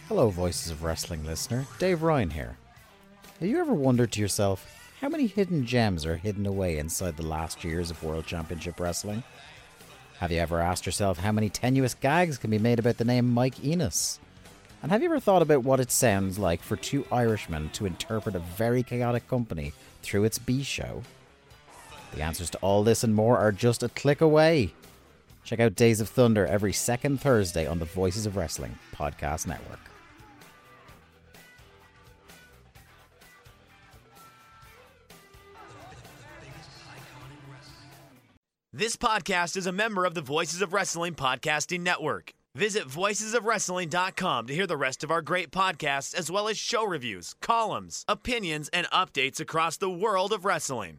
Hello, Voices of Wrestling listener. Dave Ryan here. Have you ever wondered to yourself how many hidden gems are hidden away inside the last years of World Championship Wrestling? Have you ever asked yourself how many tenuous gags can be made about the name Mike Enos? And have you ever thought about what it sounds like for two Irishmen to interpret a very chaotic company through its B show? The answers to all this and more are just a click away. Check out Days of Thunder every second Thursday on the Voices of Wrestling podcast network. This podcast is a member of the Voices of Wrestling podcasting network. Visit voicesofwrestling.com to hear the rest of our great podcasts, as well as show reviews, columns, opinions, and updates across the world of wrestling.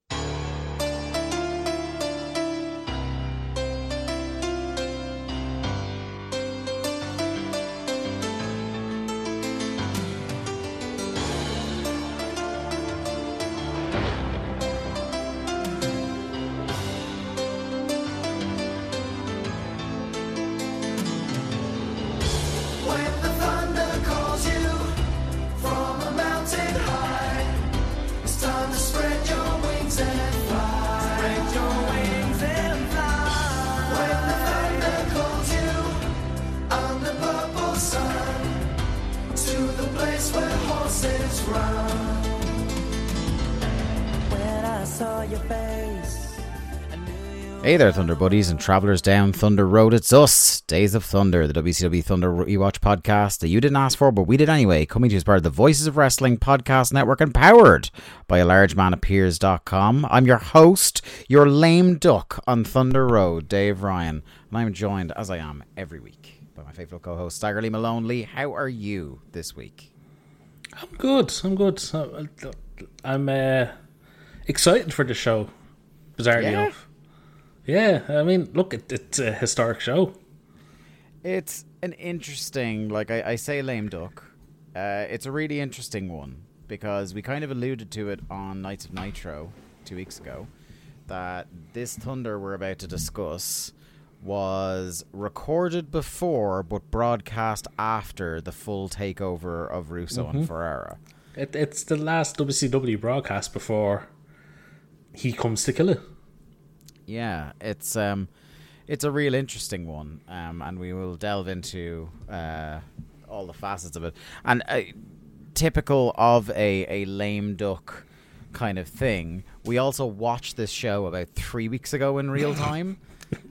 Hey there, Thunder Buddies and Travellers down Thunder Road. It's us, Days of Thunder, the WCW Thunder Rewatch podcast that you didn't ask for, but we did anyway, coming to you as part of the Voices of Wrestling podcast network and powered by alargemanappears.com. I'm your host, your lame duck on Thunder Road, Dave Ryan, and I'm joined, as I am every week, by my faithful co-host, Stagger Lee Malone. Lee, how are you this week? I'm good. I'm excited for the show, bizarrely enough. Yeah, I mean, look, it's a historic show. It's an interesting, I say lame duck. It's a really interesting one because we kind of alluded to it on Nights of Nitro 2 weeks ago that this Thunder we're about to discuss was recorded before but broadcast after the full takeover of Russo and Ferrara. It's the last WCW broadcast before he comes to kill it. Yeah, it's a real interesting one, and we will delve into all the facets of it. And typical of a lame duck kind of thing, we also watched this show about 3 weeks ago in real time.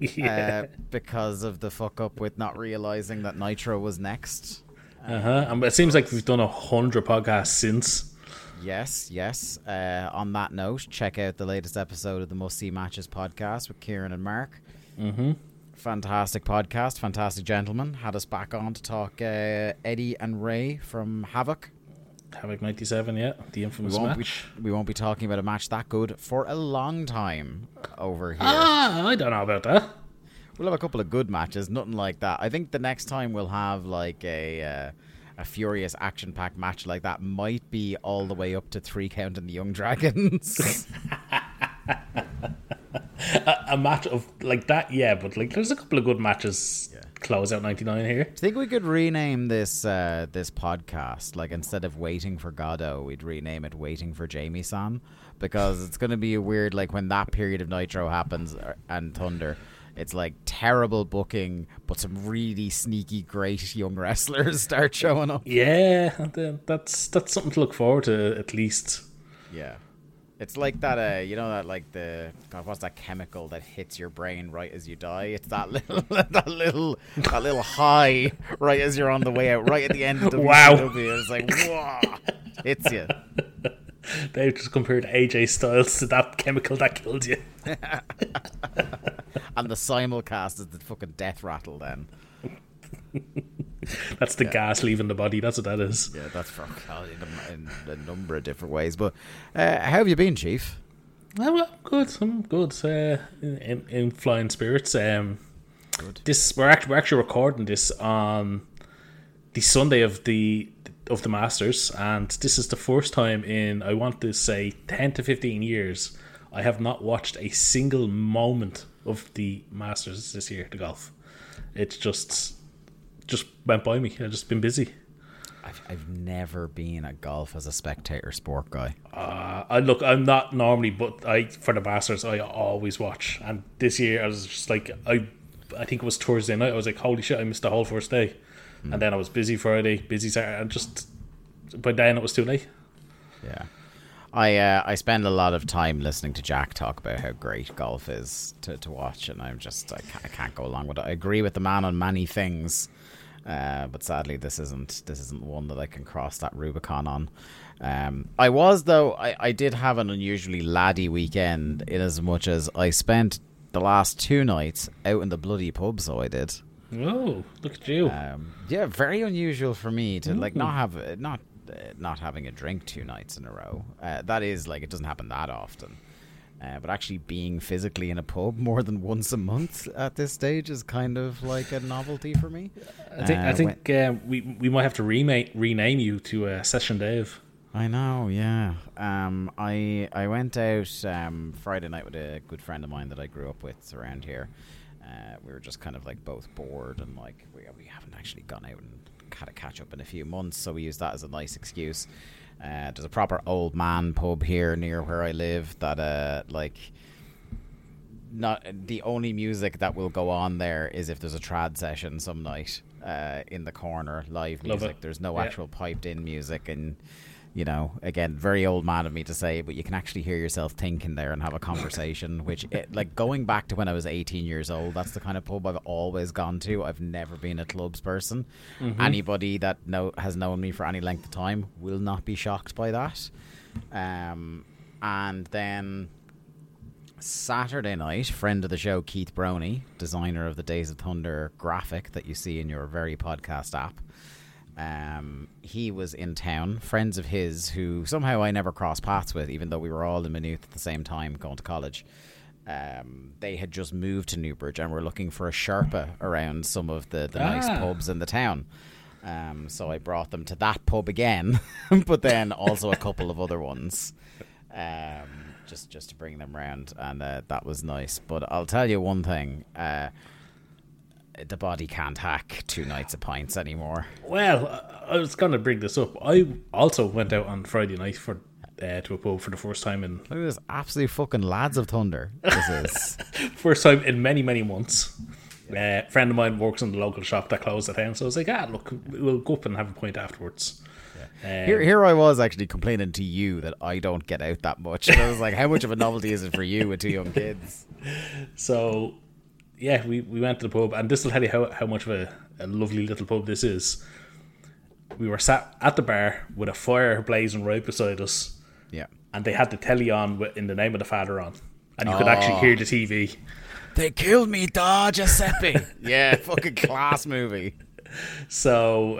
Because of the fuck up with not realizing that Nitro was next. And it seems like we've done 100 podcasts since. Yes. On that note, check out the latest episode of the Must See Matches podcast with Kieran and Mark. Fantastic podcast, fantastic gentlemen. Had us back on to talk Eddie and Ray from Havoc 97, yeah, the infamous match. We won't be talking about a match that good for a long time over here. I don't know about that. We'll have a couple of good matches, nothing like that. I think the next time we'll have like a furious action-packed match like that might be all the way up to 3 Count and the Young Dragons. a match of like that, yeah, but like there's a couple of good matches. Close out 99 here. Do you think we could rename this this podcast, like instead of Waiting for Godot, we'd rename it Waiting for Jamie-san? Because it's going to be a weird, like when that period of Nitro happens and Thunder, it's like terrible booking, but some really sneaky, great young wrestlers start showing up. Yeah, that's something to look forward to at least. Yeah. It's like that, what's that chemical that hits your brain right as you die? It's that little high right as you're on the way out, right at the end of the WCW. It's like, whoa, hits you. They just compared AJ Styles to that chemical that killed you. And the simulcast is the fucking death rattle then. That's the gas leaving the body. That's what that is. Yeah, that's for in a number of different ways. But how have you been, Chief? Well, I'm good. In flying spirits. Good. We're actually recording this on the Sunday of the Masters, and this is the first time in, I want to say, 10 to 15 years I have not watched a single moment of the Masters this year, the golf. It's just just went by me. I've just been busy. I've never been at golf as a spectator sport guy. I'm not normally, but for the Masters, I always watch. And this year, I was just like, I think it was Thursday night. I was like, holy shit, I missed the whole first day. And then I was busy Friday, busy Saturday, and just by then it was too late. Yeah. I spend a lot of time listening to Jack talk about how great golf is to watch, and I can't go along with it. I agree with the man on many things, but sadly this isn't one that I can cross that Rubicon on. I did have an unusually laddie weekend, in as much as I spent the last 2 nights out in the bloody pub. So I did. Oh, look at you! Yeah, very unusual for me to not having a drink 2 nights in a row. That is, like, it doesn't happen that often. But actually being physically in a pub more than once a month at this stage is kind of like a novelty for me. I think we might have to rename you to Session Dave. I know, yeah. I went out Friday night with a good friend of mine that I grew up with around here. We were just kind of like both bored, and like we haven't actually gone out and had a catch up in a few months, so we used that as a nice excuse. There's a proper old man pub here near where I live that not the only music that will go on there is if there's a trad session some night in the corner, live music. There's no actual piped in music, and you know, again, very old man of me to say, but you can actually hear yourself thinking there and have a conversation, which, like, going back to when I was 18 years old, that's the kind of pub I've always gone to. I've never been a clubs person. Mm-hmm. Anybody that has known me for any length of time will not be shocked by that. And then Saturday night, friend of the show, Keith Broney, designer of the Days of Thunder graphic that you see in your very podcast app, he was in town. Friends of his who somehow I never crossed paths with, even though we were all in Maynooth at the same time going to college. They had just moved to Newbridge and were looking for a Sherpa around some of the nice pubs in the town. So I brought them to that pub again, but then also a couple of other ones, just to bring them round, and that was nice. But I'll tell you one thing. The body can't hack 2 nights of pints anymore. Well, I was going to bring this up. I also went out on Friday night to a pub for the first time in... Look at this absolute fucking lads of thunder. This is... First time in many, many months. A friend of mine works in the local shop that closed at town, so I was like, look, we'll go up and have a pint afterwards. Yeah. Here I was actually complaining to you that I don't get out that much. And I was like, how much of a novelty is it for you with 2 young kids? So... yeah, we went to the pub, and this will tell you how much of a lovely little pub this is. We were sat at the bar with a fire blazing right beside us. Yeah. And they had the telly on in the name of the Father on. And you could actually hear the TV. They killed me, Da Giuseppe. Yeah, fucking class movie. So,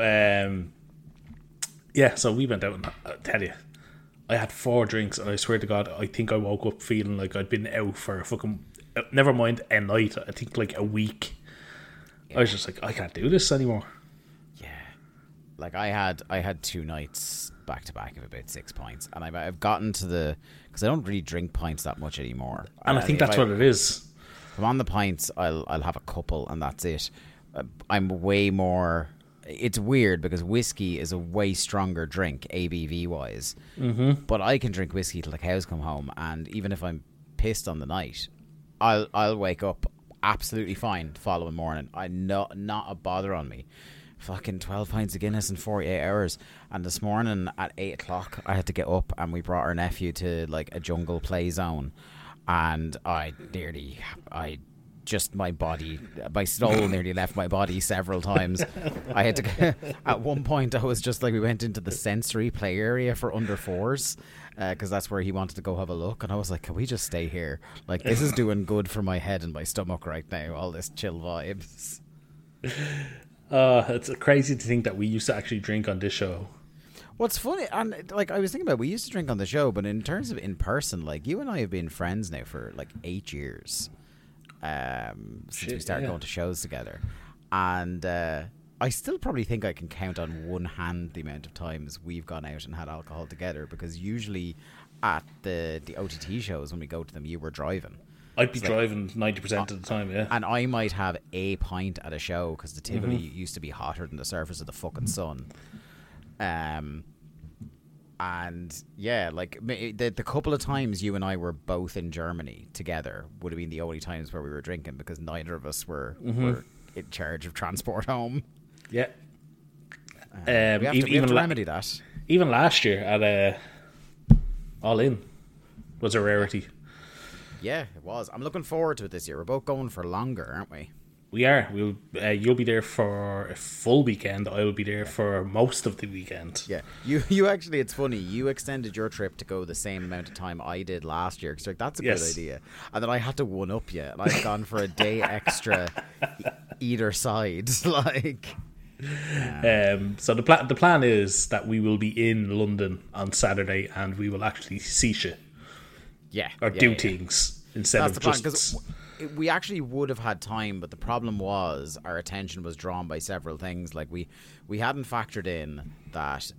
so we went out, and I tell you, I had 4 drinks, and I swear to God, I think I woke up feeling like I'd been out for a fucking... never mind a night, I think like a week. Yeah. I was just like, I can't do this anymore. Yeah, like I had 2 nights back to back of about 6 pints, and I've gotten to because I don't really drink pints that much anymore, and I think that's what it is. If I'm on the pints, I'll have a couple, and that's it. I'm way more. It's weird because whiskey is a way stronger drink ABV wise, but I can drink whiskey till the cows come home, and even if I'm pissed on the night, I'll wake up absolutely fine the following morning. Not a bother on me. Fucking 12 pints of Guinness in 48 hours. And this morning at 8 o'clock I had to get up, and we brought our nephew to like a jungle play zone, and my soul nearly left my body several times. I had to at one point I was just like, we went into the sensory play area for under 4s, because that's where he wanted to go have a look, and I was like, can we just stay here? Like, this is doing good for my head and my stomach right now, all this chill vibes. It's crazy to think that we used to actually drink on this show. What's funny, and like I was thinking about, we used to drink on the show, but in terms of in person, like you and I have been friends now for like 8 years, since we started going to shows together, and I still probably think I can count on one hand the amount of times we've gone out and had alcohol together, because usually at the OTT shows when we go to them, you were driving. I'd be driving 90% of the time, yeah. And I might have a pint at a show because the Tivoli used to be hotter than the surface of the fucking sun. And yeah, like the couple of times you and I were both in Germany together would have been the only times where we were drinking because neither of us were in charge of transport home. Yeah. We have to remedy that. Even last year at All In was a rarity. Yeah, it was. I'm looking forward to it this year. We're both going for longer, aren't we? We are. You'll be there for a full weekend. I will be there for most of the weekend. Yeah. You actually, it's funny. You extended your trip to go the same amount of time I did last year. Because like, that's a good idea. And then I had to one up you. And I've gone for a day extra either side. Like. So the plan is that we will be in London on Saturday and we will actually see shit. Yeah. Or do things instead That's of the plan, just... we actually would have had time, but the problem was our attention was drawn by several things. Like we hadn't factored in that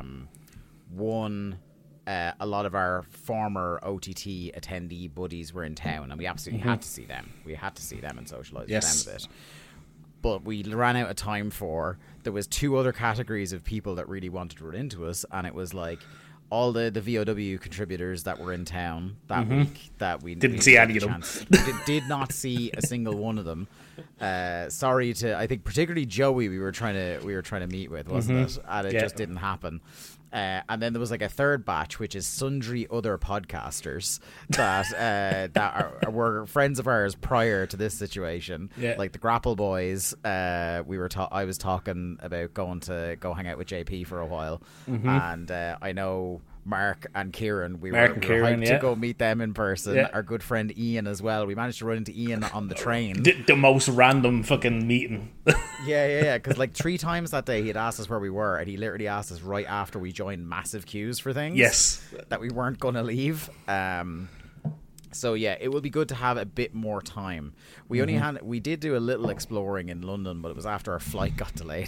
a lot of our former OTT attendee buddies were in town, and we absolutely had to see them. We had to see them and socialise with them a bit. But we ran out of time there was two other categories of people that really wanted to run into us, and it was like all the VOW contributors that were in town that week that we didn't see any of them. did not see a single one of them. Sorry to, I think particularly Joey we were trying to meet with, wasn't it? And it just didn't happen. And then there was like a third batch, which is sundry other podcasters that were friends of ours prior to this situation, like the Grapple Boys. I was talking about go hang out with JP for a while, and I know Mark and Kieran. We were hyped to go meet them in person. Our good friend Ian as well. We managed to run into Ian on the train. The most random fucking meeting. Yeah. Because like 3 times that day, he had asked us where we were, and he literally asked us right after we joined massive queues for things. Yes, that we weren't gonna leave. So yeah, it will be good to have a bit more time. We did do a little exploring in London, but it was after our flight got delayed.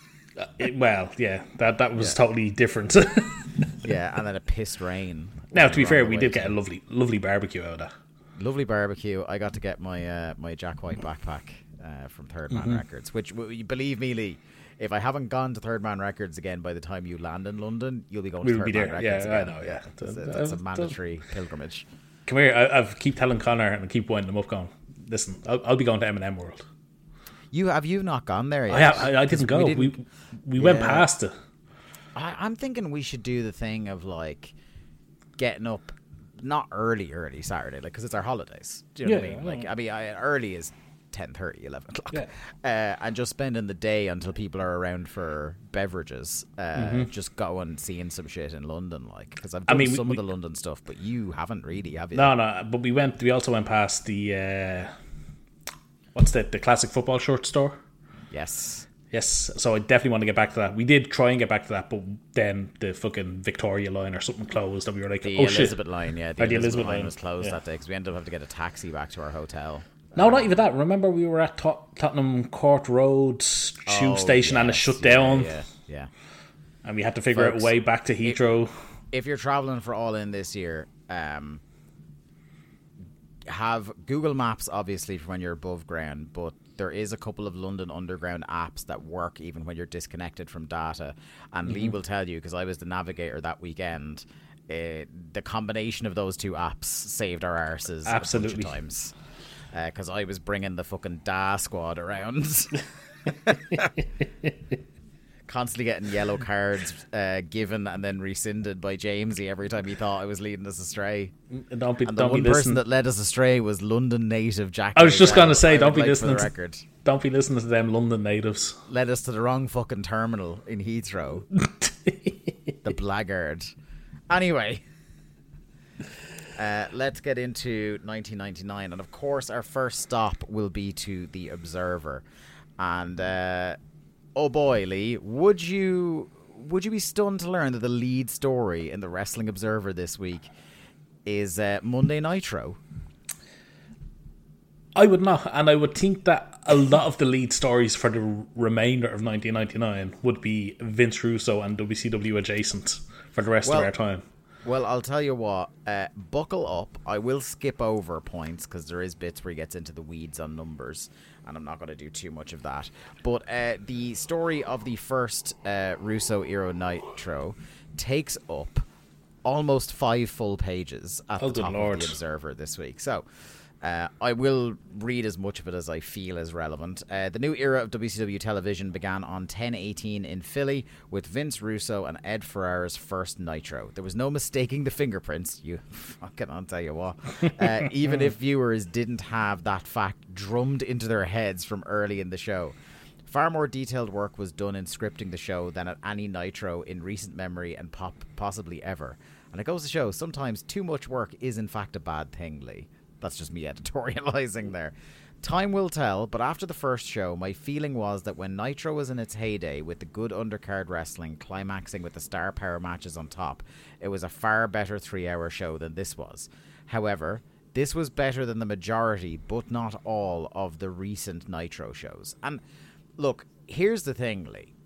That was totally different. Yeah, and then it pissed rain. Now, to be fair, we did get a lovely barbecue out of that. Lovely barbecue. I got to get my Jack White backpack from Third Man Records, which, believe me, Lee, if I haven't gone to Third Man Records again by the time you land in London, you'll be going to Third Man Records again. I know, yeah. That's a mandatory pilgrimage. Come here, I keep telling Connor and I keep winding him up going, listen, I'll be going to M&M World. You've not gone there yet? I didn't go. We went past it. I'm thinking we should do the thing of like getting up, not early Saturday, like because it's our holidays. Do you know what I mean? Like early is 10:30, 11 o'clock, and just spending the day until people are around for beverages. Just going seeing some shit in London, like because I've done some of the London stuff, but you haven't really, have you? No. But we also went past the what's the classic football shirt store? Yes, so I definitely want to get back to that. We did try and get back to that, but then the fucking Victoria line or something closed, and we were like, the oh Elizabeth shit. line, the Elizabeth line was closed that day because we ended up having to get a taxi back to our hotel. No, not even that. Remember, we were at Tottenham Court Road tube station and it shut down. Yeah. And we had to figure out a way back to Heathrow. If you're travelling for All In this year, have Google Maps, obviously, for when you're above ground, but there is a couple of London Underground apps that work even when you're disconnected from data. And Lee will tell you, because I was the navigator that weekend, the combination of those two apps saved our arses a bunch of times. Because I was bringing the fucking DA squad around. Constantly getting yellow cards given and then rescinded by Jamesy every time he thought I was leading us astray. The one person that led us astray was London native Jack. I was just going to say, don't be listening to them London natives. Led us to the wrong fucking terminal in Heathrow. The blackguard. Anyway, let's get into 1999, and of course our first stop will be to the Observer. And oh boy, Lee, would you be stunned to learn that the lead story in the Wrestling Observer this week is Monday Nitro? I would not, and I would think that a lot of the lead stories for the remainder of 1999 would be Vince Russo and WCW adjacent for the rest of our time. Well, I'll tell you what. Buckle up. I will skip over points because there is bits where he gets into the weeds on numbers, and I'm not going to do too much of that. But the story of the first Russo era Nitro takes up almost 5 full pages at the top of the Observer this week. So I will read as much of it as I feel is relevant. The new era of WCW television began on 10/18 in Philly with Vince Russo and Ed Ferrara's first Nitro. There was no mistaking the fingerprints. You fucking, I'll tell you what. Even if viewers didn't have that fact drummed into their heads from early in the show. Far more detailed work was done in scripting the show than at any Nitro in recent memory and possibly ever. And it goes to show, sometimes too much work is in fact a bad thing, Lee. That's just me editorializing there. Time will tell, but after the first show, my feeling was that when Nitro was in its heyday with the good undercard wrestling climaxing with the star power matches on top, it was a far better 3-hour show than this was. However, this was better than the majority, but not all, of the recent Nitro shows. And look, here's the thing, Lee.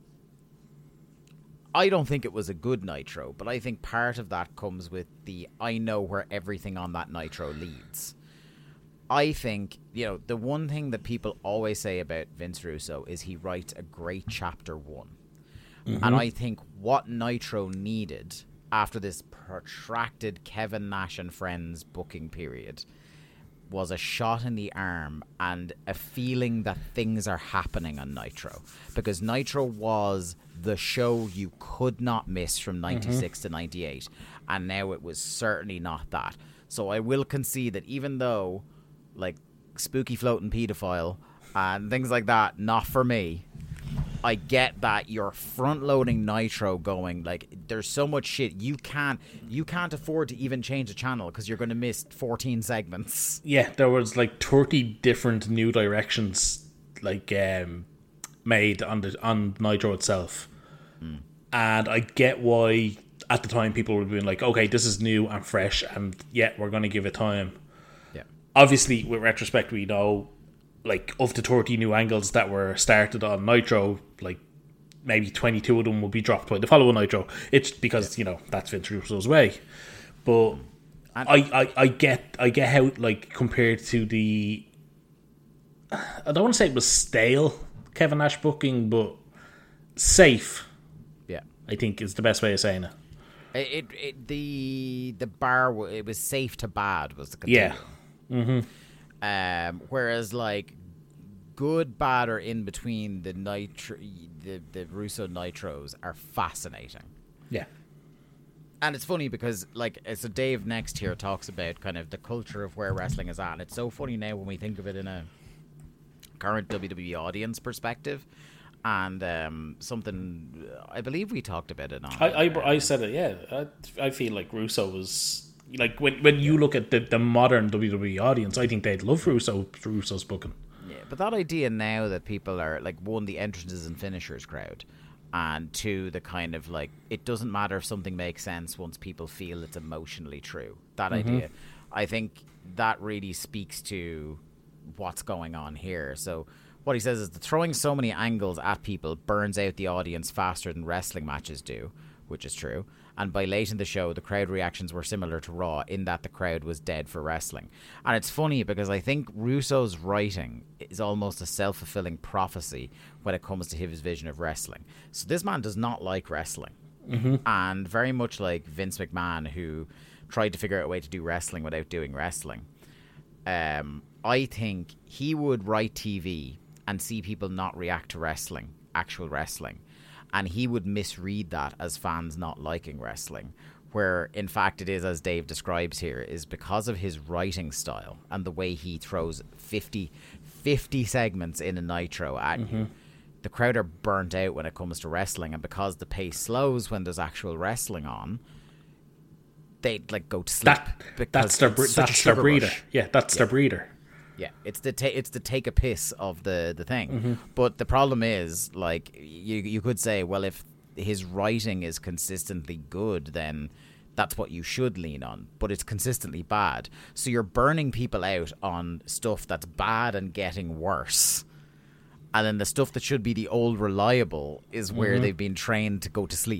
I don't think it was a good Nitro, but I think part of that comes with I know where everything on that Nitro leads. I think, the one thing that people always say about Vince Russo is he writes a great chapter 1. Mm-hmm. And I think what Nitro needed after this protracted Kevin Nash and Friends booking period was a shot in the arm and a feeling that things are happening on Nitro. Because Nitro was the show you could not miss from 96 to 98. And now it was certainly not that. So I will concede that even though, like, spooky floating pedophile and things like that, not for me, I get that you're front-loading Nitro going, like, there's so much shit. You can't afford to even change the channel because you're going to miss 14 segments. Yeah, there was like 30 different new directions, like, made on Nitro itself. And I get why at the time people were being like, okay, this is new and fresh, and we're going to give it time. Yeah. Obviously, with retrospect, we know, like, of the 30 new angles that were started on Nitro, like, maybe 22 of them will be dropped by the following Nitro. It's because, that's Vince Russo's way. But I get how, like, compared to the... I don't want to say it was stale Kevin Nash booking, but safe, I think is the best way of saying it. The bar, it was safe to bad was the continuum. Yeah. Mm-hmm. Whereas, like, good, bad, or in between, the Russo Nitros are fascinating. Yeah. And it's funny because, like, so Dave next here talks about kind of the culture of where wrestling is at. And it's so funny now when we think of it in a current WWE audience perspective. And something I believe we talked about it on. I said it. Yeah, I feel like Russo was like when you look at the modern WWE audience, I think they'd love Russo's booking. Yeah, but that idea now that people are like, one, the entrances and finishers crowd, and two, the kind of like, it doesn't matter if something makes sense once people feel it's emotionally true. That idea, I think that really speaks to what's going on here. So what he says is that throwing so many angles at people burns out the audience faster than wrestling matches do, which is true. And by late in the show, the crowd reactions were similar to Raw in that the crowd was dead for wrestling. And it's funny because I think Russo's writing is almost a self-fulfilling prophecy when it comes to his vision of wrestling. So this man does not like wrestling. And very much like Vince McMahon, who tried to figure out a way to do wrestling without doing wrestling. I think he would write TV and see people not react to wrestling, actual wrestling. And he would misread that as fans not liking wrestling. Where, in fact, it is, as Dave describes here, is because of his writing style and the way he throws 50 segments in a Nitro at you. The crowd are burnt out when it comes to wrestling. And because the pace slows when there's actual wrestling on, they like go to sleep. That's their breeder. Rush. Yeah, that's their breeder. Yeah, it's the take a piss of the thing. But the problem is, like, you could say, well, if his writing is consistently good, then that's what you should lean on. But it's consistently bad. So you're burning people out on stuff that's bad and getting worse. And then the stuff that should be the old reliable is where they've been trained to go to sleep.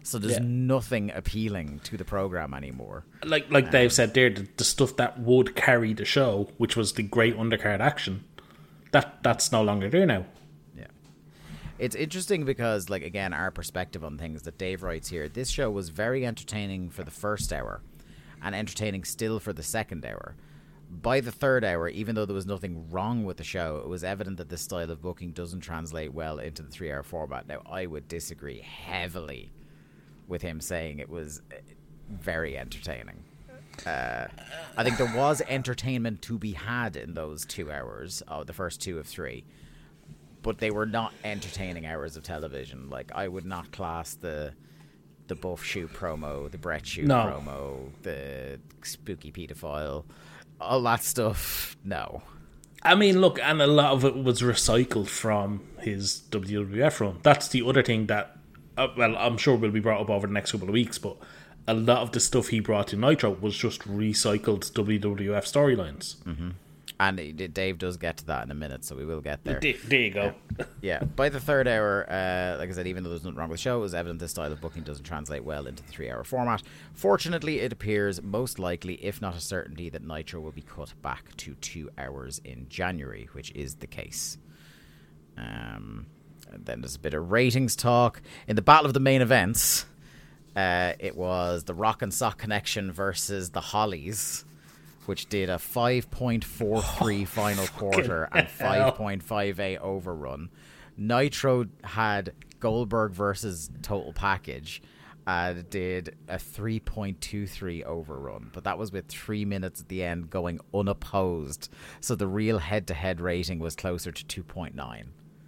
So there's nothing appealing to the program anymore. Like Dave said there, the stuff that would carry the show, which was the great undercard action, that's no longer there now. Yeah. It's interesting because, like, again, our perspective on things that Dave writes here, this show was very entertaining for the first hour and entertaining still for the second hour. By the third hour, even though there was nothing wrong with the show, it was evident that this style of booking doesn't translate well into the 3-hour format. Now, I would disagree heavily with him saying it was very entertaining. I think there was entertainment to be had in those 2 hours, the first 2 of 3, but they were not entertaining hours of television. Like, I would not class the Buff Shoe promo, the Brett Shoe promo, the spooky pedophile, all that stuff. No. I mean, look, and a lot of it was recycled from his WWF run. That's the other thing that, well, I'm sure will be brought up over the next couple of weeks, but a lot of the stuff he brought to Nitro was just recycled WWF storylines. Mm-hmm. And Dave does get to that in a minute, so we will get there. There you go. Yeah. By the third hour, like I said, even though there's nothing wrong with the show, it was evident this style of booking doesn't translate well into the 3-hour format. Fortunately, it appears most likely, if not a certainty, that Nitro will be cut back to 2 hours in January, which is the case. And then there's a bit of ratings talk. In the battle of the main events, it was the Rock and Sock Connection versus the Hollies, which did a 5.43 final quarter and 5.58 overrun. Nitro had Goldberg versus Total Package and did a 3.23 overrun, but that was with 3 minutes at the end going unopposed. So the real head-to-head rating was closer to 2.9.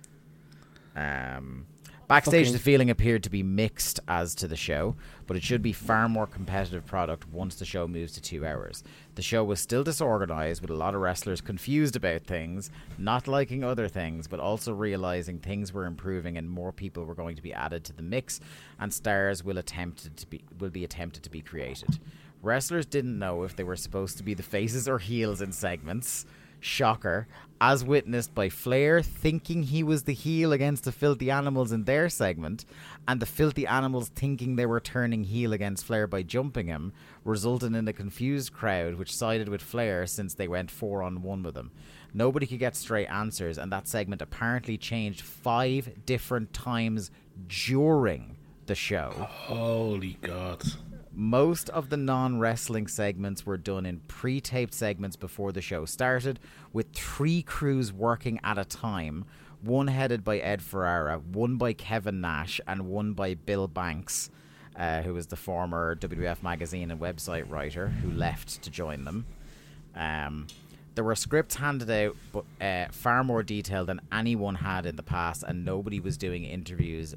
Backstage, the feeling appeared to be mixed as to the show, but it should be far more competitive product once the show moves to 2 hours. The show was still disorganized, with a lot of wrestlers confused about things, not liking other things, but also realizing things were improving and more people were going to be added to the mix, and stars will be attempted to be created. Wrestlers didn't know if they were supposed to be the faces or heels in segments. Shocker, as witnessed by Flair thinking he was the heel against the Filthy Animals in their segment, and the Filthy Animals thinking they were turning heel against Flair by jumping him, resulted in a confused crowd which sided with Flair since they went 4-on-1 with him. Nobody could get straight answers, and that segment apparently changed 5 different times during the show. Holy God. Most of the non-wrestling segments were done in pre-taped segments before the show started, with 3 crews working at a time, one headed by Ed Ferrara, one by Kevin Nash, and one by Bill Banks, who was the former WWF magazine and website writer who left to join them. There were scripts handed out, but far more detailed than anyone had in the past, and nobody was doing interviews,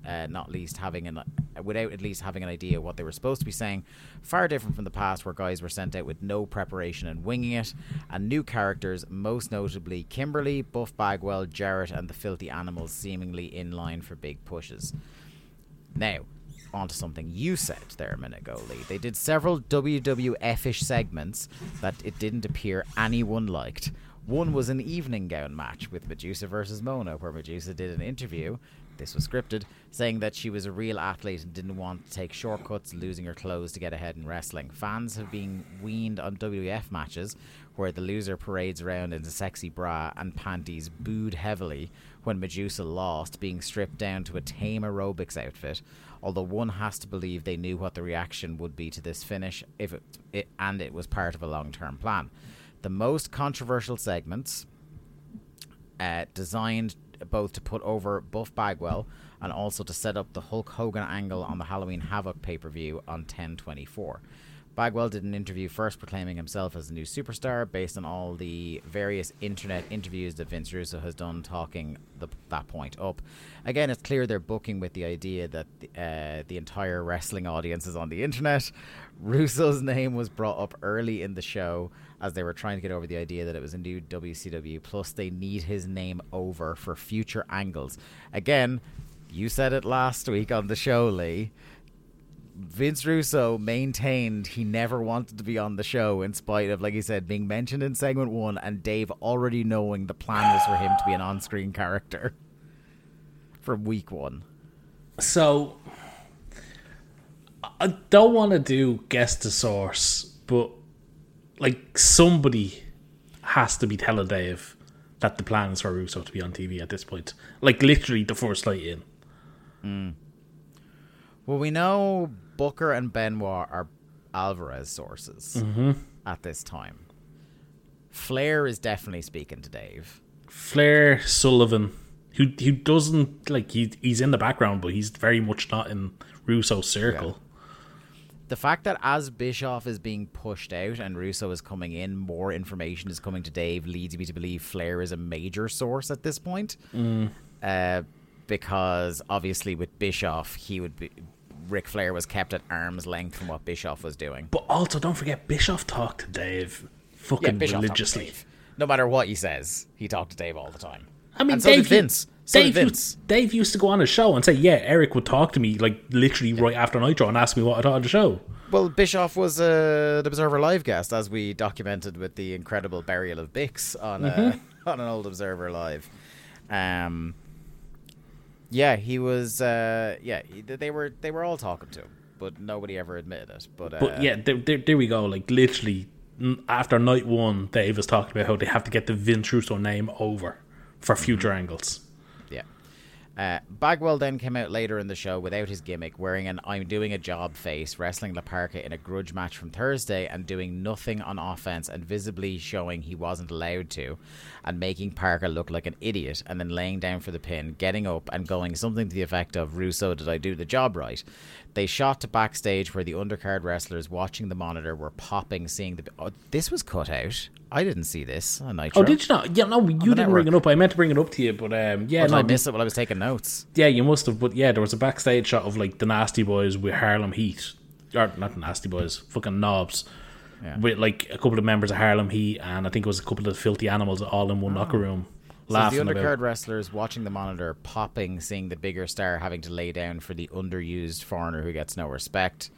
without at least having an idea what they were supposed to be saying. Far different from the past, where guys were sent out with no preparation and winging it, and new characters, most notably Kimberly, Buff Bagwell, Jarrett, and the Filthy Animals, seemingly in line for big pushes. Now, onto something you said there a minute ago, Lee. They did several WWF-ish segments that it didn't appear anyone liked. One was an evening gown match with Medusa versus Mona, where Medusa did an interview, this was scripted, saying that she was a real athlete and didn't want to take shortcuts losing her clothes to get ahead in wrestling. Fans have been weaned on WWF matches where the loser parades around in a sexy bra and panties, booed heavily when Medusa lost, being stripped down to a tame aerobics outfit, although one has to believe they knew what the reaction would be to this finish and it was part of a long-term plan. The most controversial segments, designed both to put over Buff Bagwell and also to set up the Hulk Hogan angle on the Halloween Havoc pay-per-view on 10/24. Bagwell did an interview first proclaiming himself as a new superstar based on all the various internet interviews that Vince Russo has done talking that point up. Again, it's clear they're booking with the idea that the entire wrestling audience is on the internet. Russo's name was brought up early in the show as they were trying to get over the idea that it was a new WCW, plus they need his name over for future angles. Again, you said it last week on the show, Lee. Vince Russo maintained he never wanted to be on the show in spite of, like he said, being mentioned in segment 1 and Dave already knowing the plan was for him to be an on-screen character from week 1. So, I don't want to do guess the source, but like somebody has to be telling Dave that the plan is for Russo to be on TV at this point. Like literally the first night in. Well, we know Booker and Benoit are Alvarez sources at this time. Flair is definitely speaking to Dave. Flair, Sullivan, who doesn't like he's in the background, but he's very much not in Russo's circle. Yeah. The fact that as Bischoff is being pushed out and Russo is coming in, more information is coming to Dave leads me to believe Flair is a major source at this point. Because obviously with Bischoff, Ric Flair was kept at arm's length from what Bischoff was doing. But also, don't forget, Bischoff talked to Dave fucking religiously. No matter what he says, he talked to Dave all the time. I mean, and so did Vince. Dave used to go on a show and say, yeah, Eric would talk to me like literally right after Nitro and ask me what I thought of the show. Well, Bischoff was the Observer Live guest, as we documented with the incredible burial of Bix on an old Observer Live. Yeah, he was. They were all talking to him, but nobody ever admitted it. But yeah, there we go. Like literally, after night one, Dave was talking about how they have to get the Vince Russo name over for future angles. Yeah. Bagwell then came out later in the show without his gimmick, wearing an "I'm doing a job" face, wrestling La Parka in a grudge match from Thursday and doing nothing on offense and visibly showing he wasn't allowed to, and making Parker look like an idiot, and then laying down for the pin, getting up and going something to the effect of, "Russo, did I do the job right?" They shot to backstage where the undercard wrestlers watching the monitor were popping, seeing the... Oh, this was cut out. I didn't see this on Nitro. Oh, did you not? Yeah, no, you didn't bring it up. I meant to bring it up to you, but yeah. Did I miss it while I was taking notes? Yeah, you must have. But yeah, there was a backstage shot of like the Nasty Boys with Harlem Heat. Or not the Nasty Boys, fucking Knobs. Yeah. With like a couple of members of Harlem Heat and I think it was a couple of Filthy Animals all in one locker room. So the undercard wrestlers watching the monitor, popping, seeing the bigger star having to lay down for the underused foreigner who gets no respect.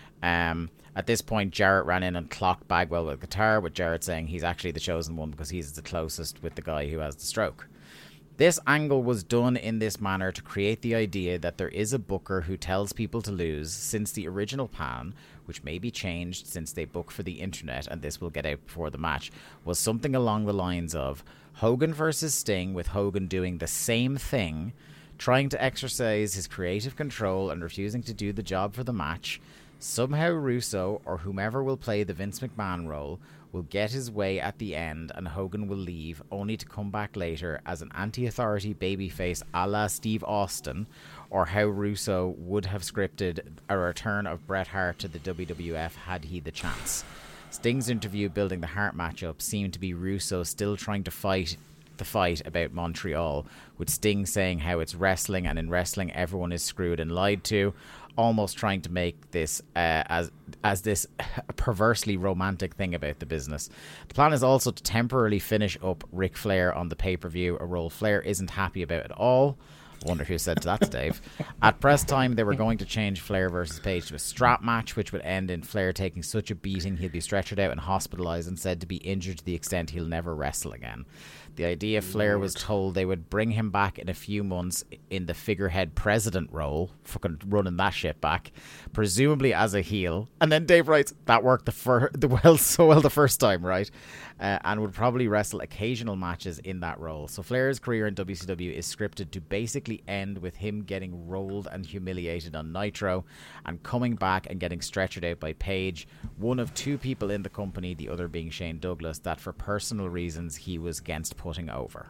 At this point, Jarrett ran in and clocked Bagwell with a guitar, with Jarrett saying he's actually the chosen one because he's the closest with the guy who has the stroke. This angle was done in this manner to create the idea that there is a booker who tells people to lose, since the original plan, which may be changed since they book for the internet and this will get out before the match, was something along the lines of Hogan versus Sting, with Hogan doing the same thing, trying to exercise his creative control and refusing to do the job for the match. Somehow Russo, or whomever will play the Vince McMahon role, will get his way at the end and Hogan will leave, only to come back later as an anti-authority babyface a la Steve Austin, or how Russo would have scripted a return of Bret Hart to the WWF had he the chance. Sting's interview building the Hart matchup seemed to be Russo still trying to fight the fight about Montreal, with Sting saying how it's wrestling and in wrestling everyone is screwed and lied to, almost trying to make this as this perversely romantic thing about the business. The plan is also to temporarily finish up Ric Flair on the pay-per-view, a role Flair isn't happy about at all. I wonder who said that to Dave. At press time, they were going to change Flair versus Page to a strap match, which would end in Flair taking such a beating he'll be stretchered out and hospitalized and said to be injured to the extent he'll never wrestle again. The idea Flair was told they would bring him back in a few months in the figurehead president role, fucking running that shit back, presumably as a heel. And then Dave writes, that worked so well the first time, right? And would probably wrestle occasional matches in that role. So Flair's career in WCW is scripted to basically end with him getting rolled and humiliated on Nitro and coming back and getting stretchered out by Page, one of two people in the company, the other being Shane Douglas, that for personal reasons he was against putting over.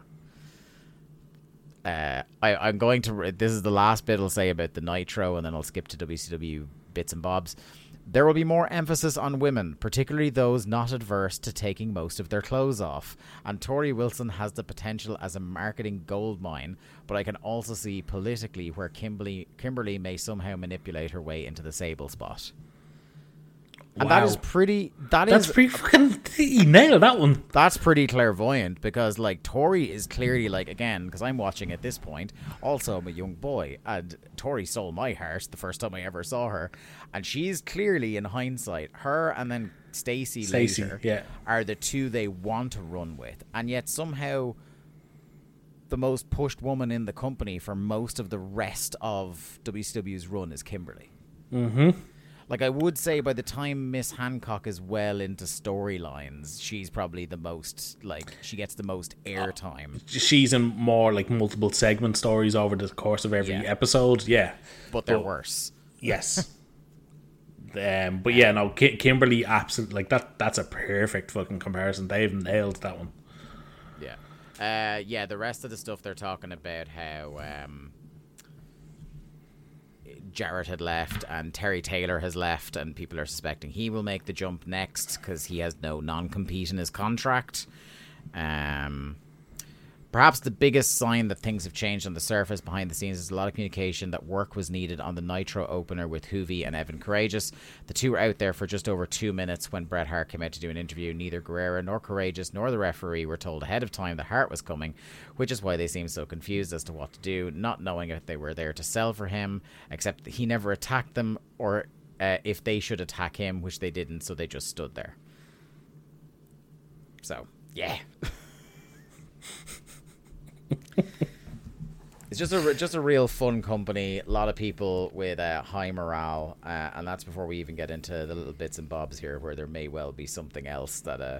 I'm going to... This is the last bit I'll say about the Nitro, and then I'll skip to WCW bits and bobs. There will be more emphasis on women, particularly those not adverse to taking most of their clothes off. And Tori Wilson has the potential as a marketing goldmine, but I can also see politically where Kimberly may somehow manipulate her way into the Sable spot. And wow. that is pretty... That's pretty fucking... He nailed that one. That's pretty clairvoyant, because, like, Tori is clearly, like, again, because I'm watching at this point, also I'm a young boy, and Tori stole my heart the first time I ever saw her, and she's clearly, in hindsight, her and then Stacey later are the two they want to run with, and yet somehow the most pushed woman in the company for most of the rest of WCW's run is Kimberly. Mm-hmm. Like, I would say by the time Miss Hancock is well into storylines, she's probably the most, like, she gets the most airtime. She's in more, like, multiple segment stories over the course of every episode, yeah. But they're worse. Yes. But yeah, no, Kimberly, absolutely, like, that's a perfect fucking comparison. They've nailed that one. Yeah. Yeah, the rest of the stuff they're talking about how Jarrett had left and Terry Taylor has left, and people are suspecting he will make the jump next because he has no non-compete in his contract. Perhaps the biggest sign that things have changed on the surface behind the scenes is a lot of communication that work was needed on the Nitro opener with Hoovy and Evan Courageous. The two were out there for just over 2 minutes when Bret Hart came out to do an interview. Neither Guerrero nor Courageous nor the referee were told ahead of time that Hart was coming, which is why they seemed so confused as to what to do, not knowing if they were there to sell for him, except that he never attacked them, or if they should attack him, which they didn't, so they just stood there. So, yeah. It's just a real fun company. A lot of people with high morale, and that's before we even get into the little bits and bobs here, where there may well be something else that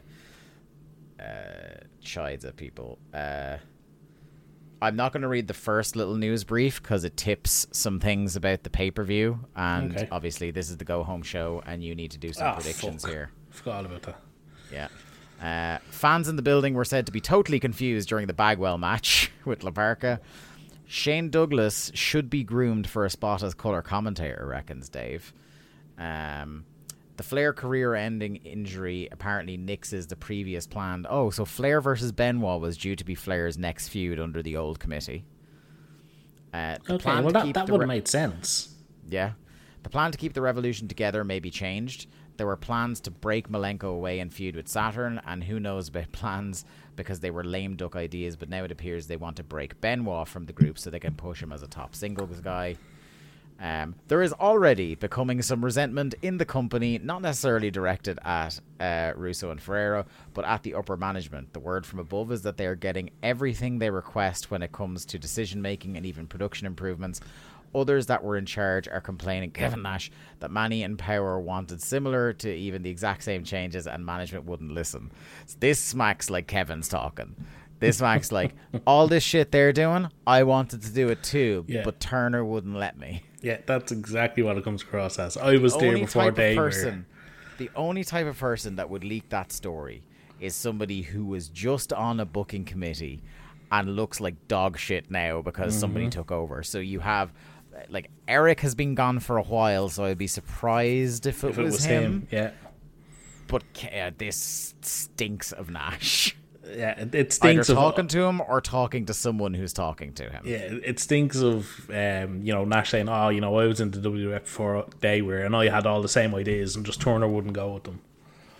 chides at people. I'm not going to read the first little news brief because it tips some things about the pay-per-view, and obviously this is the go-home show, and you need to do some predictions here. Forgot about that. Yeah. Fans in the building were said to be totally confused during the Bagwell match with La Parka. Shane Douglas should be groomed for a spot as colour commentator, reckons Dave. The Flair career-ending injury apparently nixes the previous planned... Oh, so Flair versus Benoit was due to be Flair's next feud under the old committee. Okay, well that would have made sense. Yeah. The plan to keep the Revolution together may be changed. There were plans to break Malenko away and feud with Saturn, and who knows about plans because they were lame duck ideas, but now it appears they want to break Benoit from the group so they can push him as a top singles guy. There is already becoming some resentment in the company, not necessarily directed at Russo and Ferrero, but at the upper management. The word from above is that they are getting everything they request when it comes to decision making and even production improvements. Others that were in charge are complaining, Kevin Nash, that Manny and Power wanted similar to even the exact same changes and management wouldn't listen. This smacks like Kevin's talking. This smacks like, all this shit they're doing, I wanted to do it too, but Turner wouldn't let me. Yeah, that's exactly what it comes across as. I was there before they were. The only type of person that would leak that story is somebody who was just on a booking committee and looks like dog shit now because somebody took over. So you have... Like, Eric has been gone for a while, so I'd be surprised if it was him. Yeah. But this stinks of Nash. Yeah, it stinks either talking to him or talking to someone who's talking to him. Yeah, it stinks of Nash saying, I was in the WWF before they were, and I had all the same ideas, and just Turner wouldn't go with them.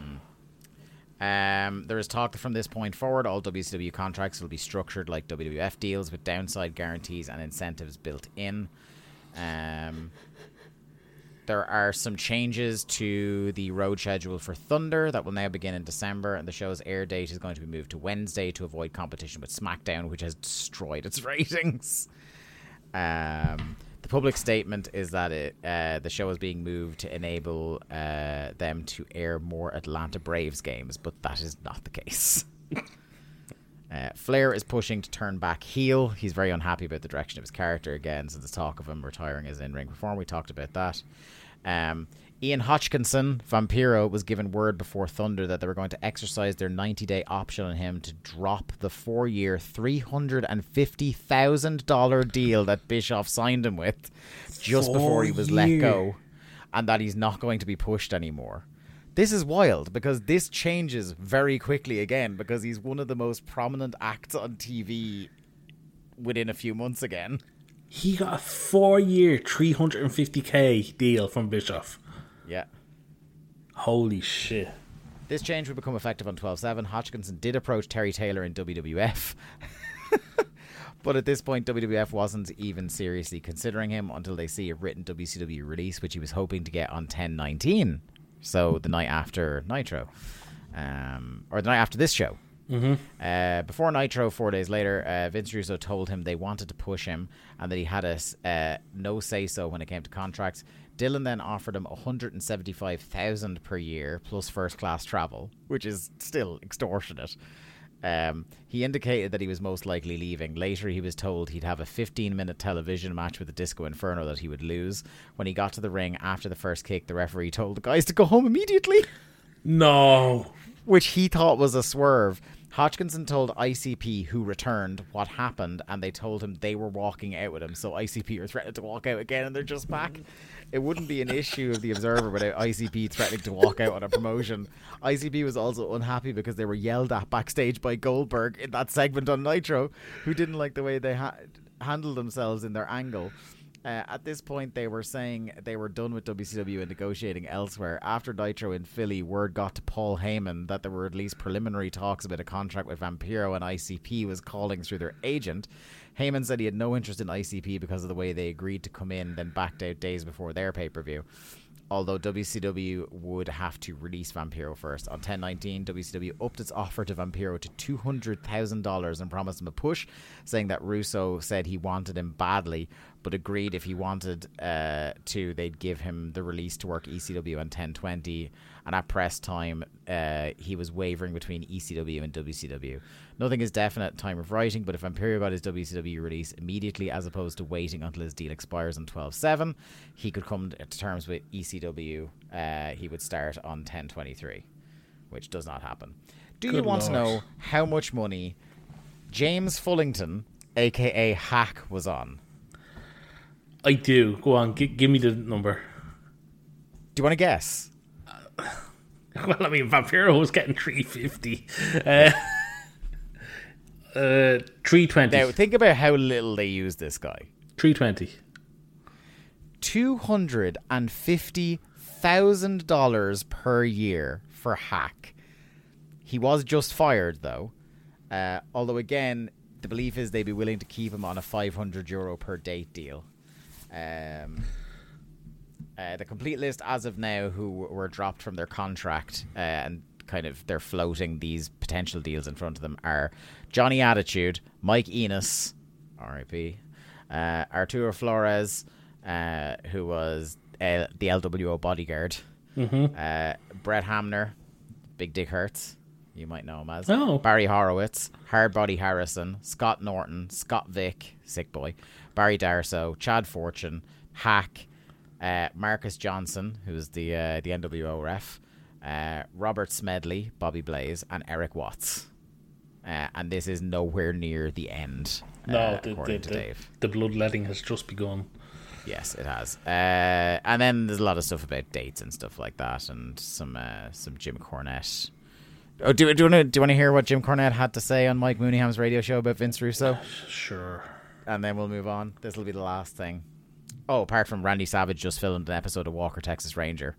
There is talk that from this point forward, all WCW contracts will be structured like WWF deals with downside guarantees and incentives built in. There are some changes to the road schedule for Thunder that will now begin in December, and the show's air date is going to be moved to Wednesday to avoid competition with SmackDown, which has destroyed its ratings. The public statement is that the show is being moved to enable them to air more Atlanta Braves games, but that is not the case. Flair is pushing to turn back heel. He's very unhappy about the direction of his character again, so there's talk of him retiring as in-ring performer. We talked about that. Ian Hodgkinson, Vampiro, was given word before Thunder that they were going to exercise their 90-day option on him to drop the 4-year, $350,000 deal that Bischoff signed him with just before he was let go, and that he's not going to be pushed anymore. This is wild because this changes very quickly again because he's one of the most prominent acts on TV within a few months again. He got a 4-year, $350K deal from Bischoff. Yeah. Holy shit. This change would become effective on 12/7. Hodgkinson did approach Terry Taylor in WWF. But at this point, WWF wasn't even seriously considering him until they see a written WCW release, which he was hoping to get on 10/19. So the night after Nitro. Or the night after this show. Before Nitro, 4 days later, Vince Russo told him they wanted to push him and that he had a no say-so when it came to contracts. Dillon then offered him $175,000 per year plus first-class travel, which is still extortionate. He indicated that he was most likely leaving. Later, he was told he'd have a 15-minute television match with the Disco Inferno that he would lose. When he got to the ring after the first kick, the referee told the guys to go home immediately. No. Which he thought was a swerve. Hodgkinson told ICP, who returned, what happened, and they told him they were walking out with him. So ICP are threatening to walk out again, and they're just back. It wouldn't be an issue of the Observer without ICP threatening to walk out on a promotion. ICP was also unhappy because they were yelled at backstage by Goldberg in that segment on Nitro, who didn't like the way they handled themselves in their angle. At this point, they were saying they were done with WCW and negotiating elsewhere. After Nitro in Philly, word got to Paul Heyman that there were at least preliminary talks about a contract with Vampiro, and ICP was calling through their agent. Heyman said he had no interest in ICP because of the way they agreed to come in, then backed out days before their pay-per-view. Although WCW would have to release Vampiro first. On 10/19, WCW upped its offer to Vampiro to $200,000 and promised him a push, saying that Russo said he wanted him badly, but agreed if he wanted to, they'd give him the release to work ECW on 10/20. And at press time, he was wavering between ECW and WCW. Nothing is definite at the time of writing, but if Vampiro got his WCW release immediately as opposed to waiting until his deal expires on 12/7, he could come to terms with ECW. He would start on 10/23, which does not happen. Do you want to know how much money James Fullington, a.k.a. Hack, was on? I do. Go on, give me the number. Do you want to guess? Well, I mean, Vampiro was getting $350. 320. Now, think about how little they use this guy. 320. $250,000 per year for Hack. He was just fired, though. Although, again, the belief is they'd be willing to keep him on a €500 per date deal. The complete list as of now who were dropped from their contract and kind of they're floating these potential deals in front of them are Johnny Attitude, Mike Enos, R.I.P., Arturo Flores, who was the LWO bodyguard, Brett Hamner, Big Dick Hurts, you might know him as, Barry Horowitz, Hardbody Harrison, Scott Norton, Scott Vick, Sick Boy, Barry Darso, Chad Fortune, Hack, Marcus Johnson, who's the NWO ref, Robert Smedley, Bobby Blaze, and Eric Watts. And this is nowhere near the end, according to Dave. The bloodletting has just begun. Yes, it has. And then there's a lot of stuff about dates and stuff like that, and some Jim Cornette. Oh, do you want to hear what Jim Cornette had to say on Mike Mooneyham's radio show about Vince Russo? Sure. And then we'll move on. This will be the last thing. Oh, apart from Randy Savage just filmed an episode of Walker, Texas Ranger.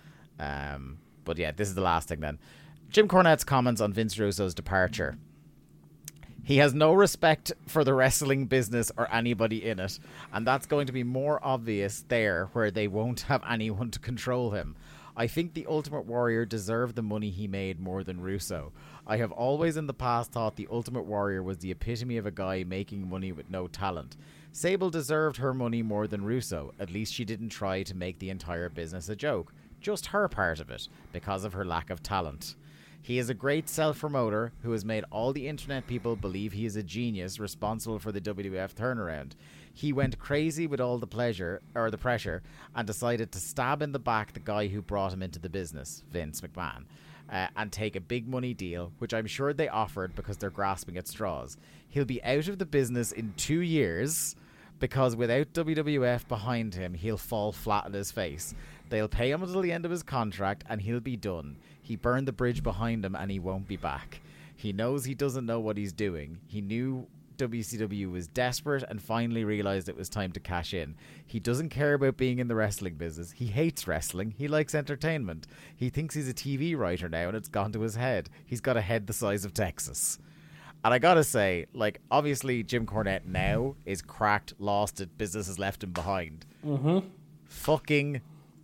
But yeah, this is the last thing then. Jim Cornette's comments on Vince Russo's departure. He has no respect for the wrestling business or anybody in it, and that's going to be more obvious there where they won't have anyone to control him. I think the Ultimate Warrior deserved the money he made more than Russo. I have always in the past thought the Ultimate Warrior was the epitome of a guy making money with no talent. Sable deserved her money more than Russo. At least she didn't try to make the entire business a joke. Just her part of it, because of her lack of talent. He is a great self-promoter who has made all the internet people believe he is a genius responsible for the WWF turnaround. He went crazy with all the pressure, and decided to stab in the back the guy who brought him into the business, Vince McMahon, and take a big money deal, which I'm sure they offered because they're grasping at straws. He'll be out of the business in 2 years because without WWF behind him, he'll fall flat on his face. They'll pay him until the end of his contract and he'll be done. He burned the bridge behind him and he won't be back. He knows he doesn't know what he's doing. He knew WCW was desperate and finally realized it was time to cash in. He doesn't care about being in the wrestling business. He hates wrestling. He likes entertainment. He thinks he's a TV writer now and it's gone to his head. He's got a head the size of Texas. And I gotta say, like, obviously Jim Cornette now is cracked, lost it, business has left him behind. Fucking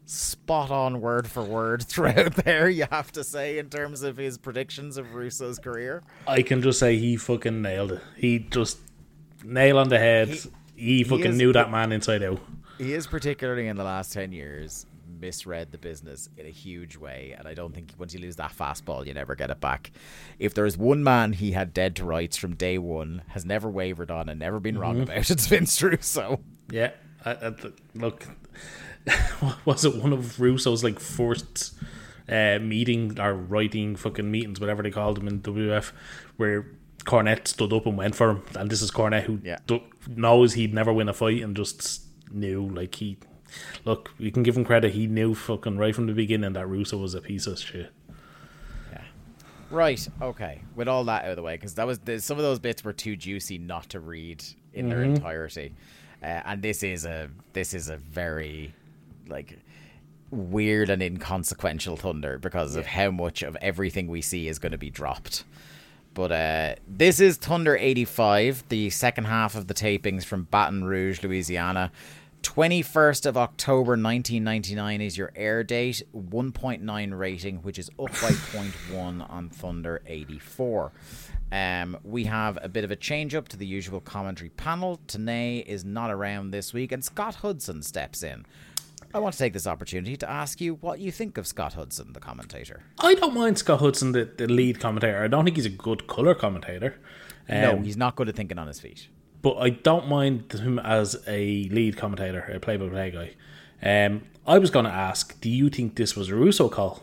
spot on word for word throughout there, you have to say, in terms of his predictions of Russo's career. I can just say he fucking nailed it. He just nail on the head. He fucking knew that man inside out. He is, particularly in the last 10 years, misread the business in a huge way, and I don't think once you lose that fastball you never get it back. If there's one man he had dead to rights from day one, has never wavered on and never been wrong about, it's Vince Russo. Yeah, look, was it one of Russo's like first meeting or writing fucking meetings, whatever they called them in WF, where Cornette stood up and went for him, and this is Cornette who knows he'd never win a fight and just knew, like, look, you can give him credit, he knew fucking right from the beginning that Russo was a piece of shit. Yeah. Right, okay. With all that out of the way, because some of those bits were too juicy not to read in their entirety. And this is a very, like, weird and inconsequential Thunder because of how much of everything we see is going to be dropped. But this is Thunder 85, the second half of the tapings from Baton Rouge, Louisiana. 21st of October 1999 is your air date. 1.9 rating, which is up by 0.1 on Thunder 84. We have a bit of a change up to the usual commentary panel. Tanay is not around this week, and Scott Hudson steps in. I want to take this opportunity to ask you what you think of Scott Hudson, the commentator. I don't mind Scott Hudson, the lead commentator. I don't think he's a good colour commentator. No, he's not good at thinking on his feet. But I don't mind him as a lead commentator, a play-by-play guy. I was going to ask, do you think this was a Russo call?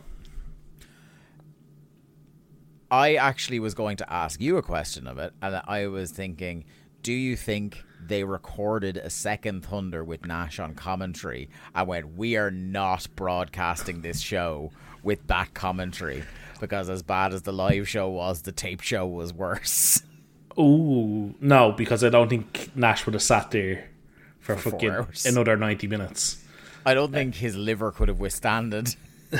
I actually was going to ask you a question of it, and I was thinking, do you think they recorded a second Thunder with Nash on commentary and went, we are not broadcasting this show with that commentary, because as bad as the live show was, the tape show was worse? Ooh, no, because I don't think Nash would have sat there for fucking another 90 minutes. I don't think his liver could have withstanded.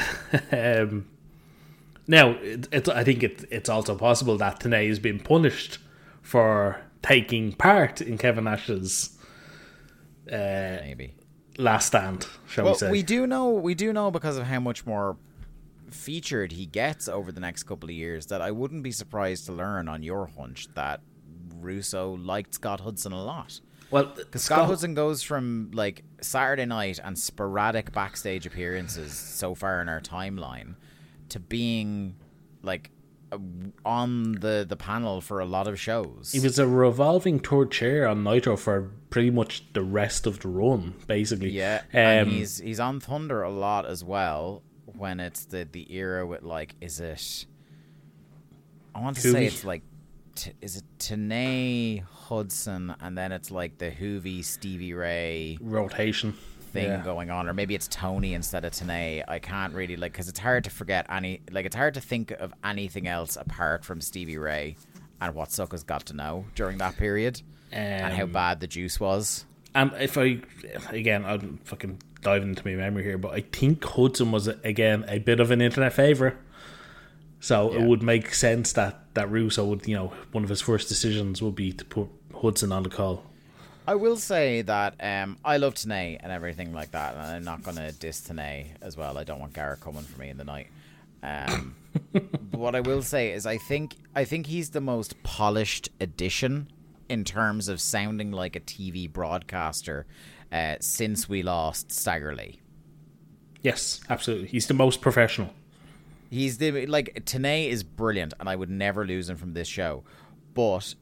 Now, I think it's also possible that Tanay has been punished for taking part in Kevin Nash's maybe last stand, shall we say. We do know because of how much more featured he gets over the next couple of years, that I wouldn't be surprised to learn on your hunch that Russo liked Scott Hudson a lot. Well, because Scott Hudson goes from like Saturday night and sporadic backstage appearances so far in our timeline to being like on the panel for a lot of shows. He was a revolving third chair on Nitro for pretty much the rest of the run, basically. Yeah, and he's on Thunder a lot as well. When it's the era with, like, is it? I want to say it's like, is it Tanay, Hudson, and then it's like the Hoovy, Stevie Ray rotation thing going on, or maybe it's Tony instead of Tanay. I can't really, like, because it's hard to forget it's hard to think of anything else apart from Stevie Ray and what Sucka's got to know during that period and how bad the juice was. And if I'm fucking diving into my memory here, but I think Hudson was, again, a bit of an internet favourite. So it would make sense that Russo would, one of his first decisions would be to put Hudson on the call. I will say that I love Tanay and everything like that, and I'm not going to diss Tanay as well. I don't want Garrett coming for me in the night. But what I will say is I think he's the most polished addition in terms of sounding like a TV broadcaster since we lost Stagger Lee. Yes, absolutely. He's the most professional. He's Tanay is brilliant, and I would never lose him from this show. But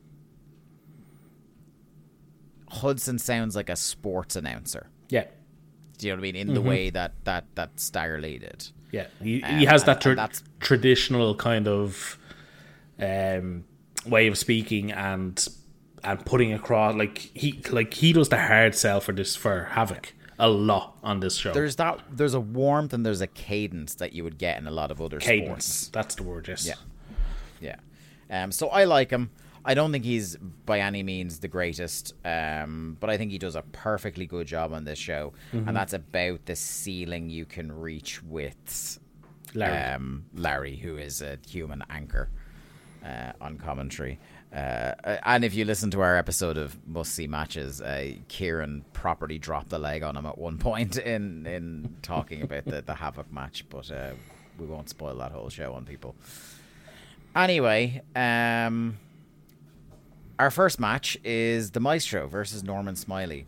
Hudson sounds like a sports announcer. Yeah. Do you know what I mean? In the way that Stagger Lee did. Yeah, he has that traditional kind of way of speaking and putting across, he does the hard sell for Havoc a lot on this show. There's a warmth and there's a cadence that you would get in a lot of other sports. That's the word, yes. Yeah. So I like him. I don't think he's by any means the greatest, but I think he does a perfectly good job on this show, and that's about the ceiling you can reach with Larry, who is a human anchor on commentary. And if you listen to our episode of Must See Matches, Kieran properly dropped a leg on him at one point in talking about the Havoc match, but we won't spoil that whole show on people. Anyway, our first match is the Maestro versus Norman Smiley.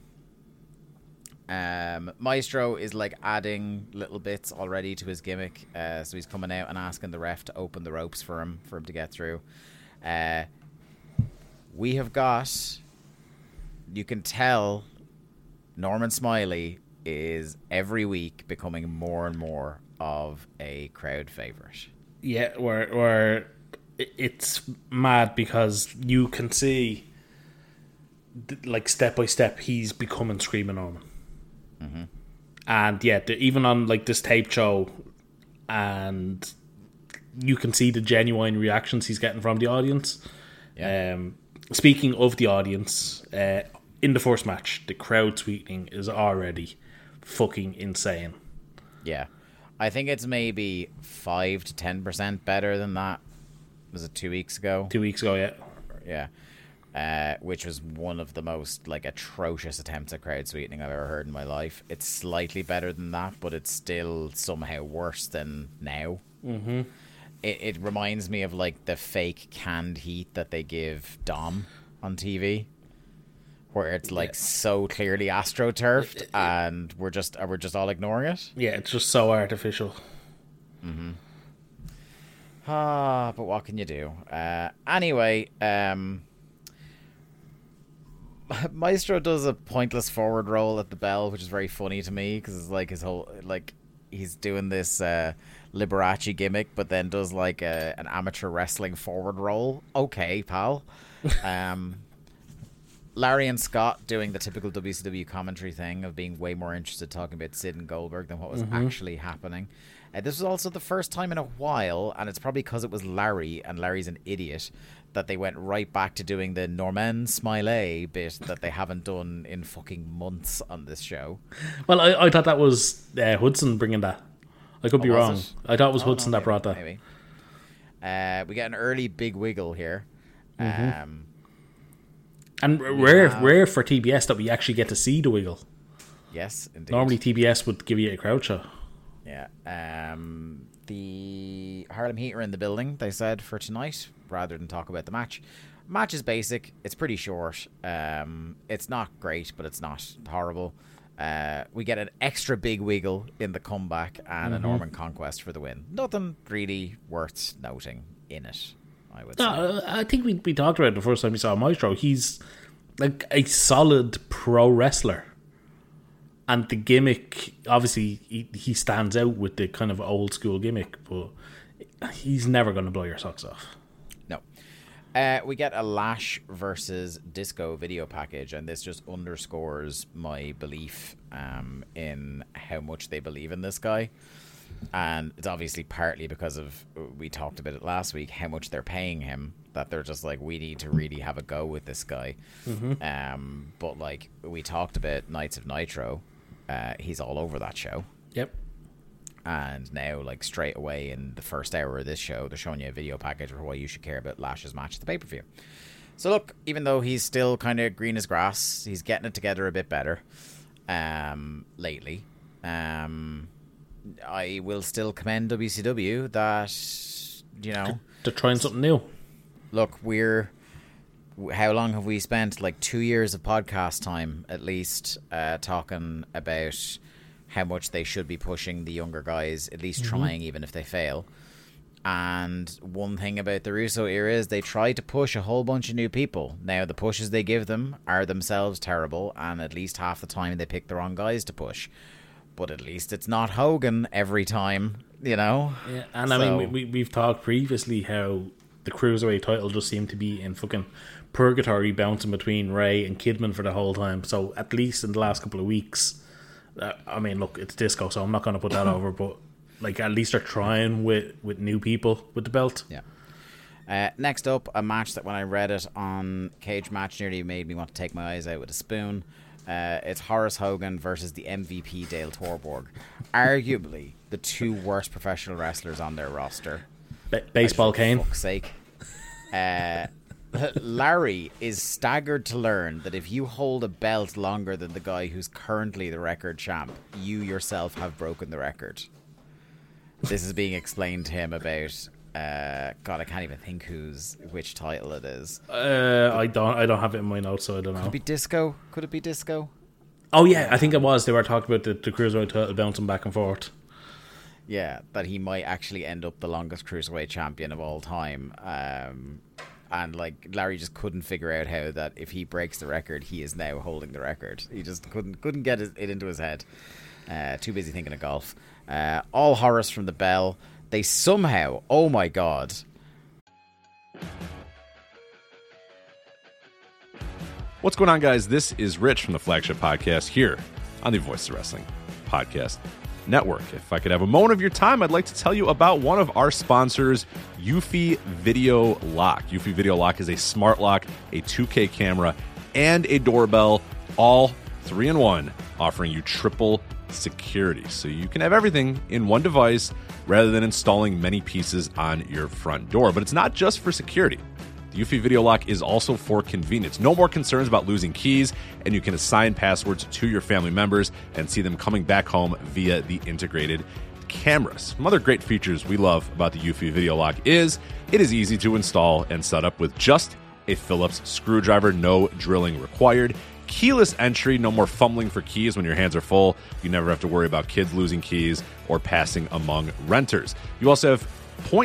Maestro is like adding little bits already to his gimmick, so he's coming out and asking the ref to open the ropes for him to get through. We have got, you can tell Norman Smiley is every week becoming more and more of a crowd favorite. Yeah, where it's mad because you can see, like, step by step, he's becoming Screaming Norman. Mm-hmm. And yeah, even on like this tape show, and you can see the genuine reactions he's getting from the audience. Yeah. Speaking of the audience, in the first match, the crowd tweeting is already fucking insane. Yeah. I think it's maybe 5 to 10% better than that. Was it 2 weeks ago? 2 weeks ago, yeah. Which was one of the most like atrocious attempts at crowd tweeting I've ever heard in my life. It's slightly better than that, but it's still somehow worse than now. Mm-hmm. It reminds me of like the fake canned heat that they give Dom on TV, where it's like so clearly astroturfed, and we're just all ignoring it. Yeah, it's just so artificial. Mm-hmm. But what can you do? Anyway, Maestro does a pointless forward roll at the bell, which is very funny to me because it's like his whole like he's doing this Liberace gimmick, but then does like an amateur wrestling forward roll. Okay, pal. Larry and Scott doing the typical WCW commentary thing of being way more interested talking about Sid and Goldberg than what was actually happening. This was also the first time in a while, and it's probably because it was Larry, and Larry's an idiot, that they went right back to doing the Norman Smiley bit that they haven't done in fucking months on this show. Well, I thought that was Hudson bringing that. I could be wrong. I thought it was Hudson that brought that. Maybe. We get an early big wiggle here. And rare for TBS that we actually get to see the wiggle. Yes, indeed. Normally TBS would give you a crowd shot. Yeah. The Harlem Heat are in the building, they said, for tonight, rather than talk about the match. Match is basic. It's pretty short. It's not great, but it's not horrible. We get an extra big wiggle in the comeback and a Norman Conquest for the win. Nothing really worth noting in it, I would say. I think we talked about it the first time we saw Maestro. He's like a solid pro wrestler. And the gimmick, obviously, he stands out with the kind of old school gimmick, but he's never going to blow your socks off. No. We get a Lash versus Disco video package, and this just underscores my belief in how much they believe in this guy. And it's obviously partly because of, we talked about it last week, how much they're paying him, that they're just like, we need to really have a go with this guy. But like we talked about Nights of Nitro, he's all over that show. Yep. And now, like, straight away in the first hour of this show, they're showing you a video package for why you should care about Lash's match at the pay-per-view. So look, even though he's still kind of green as grass, he's getting it together a bit better lately. I will still commend WCW that, you know, they're trying something new. Look, how long have we spent? Like 2 years of podcast time, at least, talking about how much they should be pushing the younger guys, at least trying, even if they fail. And one thing about the Russo era is they try to push a whole bunch of new people. Now, the pushes they give them are themselves terrible, and at least half the time they pick the wrong guys to push. But at least it's not Hogan every time, you know? Yeah, and so, I mean, we've talked previously how the Cruiserweight title just seemed to be in fucking purgatory, bouncing between Ray and Kidman for the whole time. So at least in the last couple of weeks, I mean, look, it's Disco, so I'm not going to put that over, but like at least they're trying with new people with the belt. Yeah. Next up, a match that when I read it on Cage Match nearly made me want to take my eyes out with a spoon. It's Horace Hogan versus the MVP Dale Torborg. Arguably the two worst professional wrestlers on their roster. Baseball cane. For fuck's sake. Larry is staggered to learn that if you hold a belt longer than the guy who's currently the record champ, you yourself have broken the record. This is being explained to him about God, I can't even think which title it is. I don't have it in my notes, so I don't know. Could it be Disco? Could it be Disco? Oh yeah, I think it was. They were talking about the Cruiserweight title bouncing back and forth. Yeah, that he might actually end up the longest Cruiserweight champion of all time. And like Larry just couldn't figure out how that if he breaks the record, he is now holding the record. He just couldn't get it into his head. Too busy thinking of golf. All Horus from the bell. They somehow, oh my god. What's going on, guys? This is Rich from the Flagship Podcast here on the Voices of Wrestling Podcast Network. If I could have a moment of your time, I'd like to tell you about one of our sponsors, Eufy Video Lock. Eufy Video Lock is a smart lock, a 2K camera, and a doorbell, all 3-in-1, offering you triple security. So you can have everything in one device rather than installing many pieces on your front door. But it's not just for security. The Eufy Video Lock is also for convenience. No more concerns about losing keys, and you can assign passwords to your family members and see them coming back home via the integrated cameras. Some other great features we love about the Eufy Video Lock is it is easy to install and set up with just a Phillips screwdriver, no drilling required. Keyless entry, no more fumbling for keys when your hands are full. You never have to worry about kids losing keys or passing among renters. You also have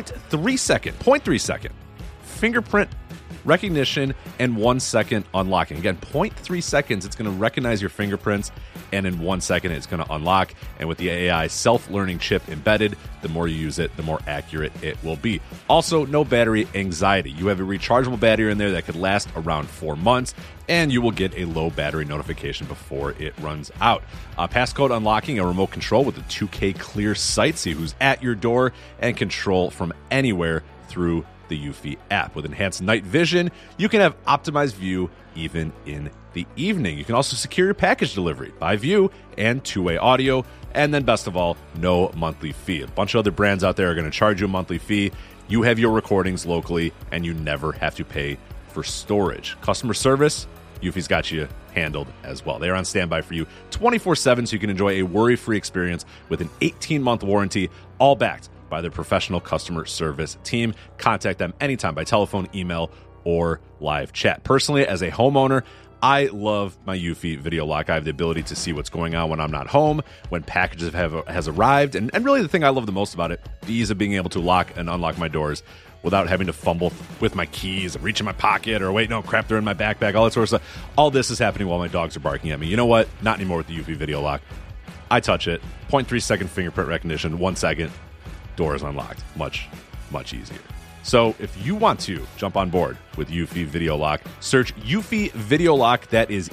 0.3 second fingerprint recognition and 1 second unlocking. Again, 0.3 seconds, it's going to recognize your fingerprints, and in 1 second, it's going to unlock. And with the AI self-learning chip embedded, the more you use it, the more accurate it will be. Also, no battery anxiety. You have a rechargeable battery in there that could last around 4 months, and you will get a low battery notification before it runs out. Passcode unlocking, a remote control with a 2K clear sight, see who's at your door, and control from anywhere through the Eufy app. With enhanced night vision, you can have optimized view even in the evening. You can also secure your package delivery by view and two-way audio. And then best of all, no monthly fee. A bunch of other brands out there are going to charge you a monthly fee. You have your recordings locally, and you never have to pay for storage. Customer service, Eufy's got you handled as well. They're on standby for you 24/7, so you can enjoy a worry-free experience with an 18-month warranty, all backed by their professional customer service team. Contact them anytime by telephone, email, or live chat. Personally, as a homeowner, I love my Eufy Video Lock. I have the ability to see what's going on when I'm not home, when packages has arrived, and really the thing I love the most about it, the ease of being able to lock and unlock my doors without having to fumble with my keys, reach in my pocket, or wait, no, crap, they're in my backpack, all that sort of stuff. All this is happening while my dogs are barking at me. You know what? Not anymore with the Eufy Video Lock. I touch it, 0.3 second fingerprint recognition, 1 second, door is unlocked. Much, much easier. So if you want to jump on board with Eufy Video Lock, search Eufy Video Lock. That is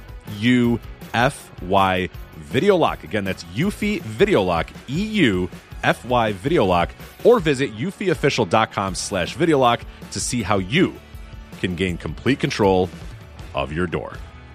EUFY Video Lock. Again, that's Eufy Video Lock, EUFY Video Lock, or visit eufyofficial.com/video lock to see how you can gain complete control of your door.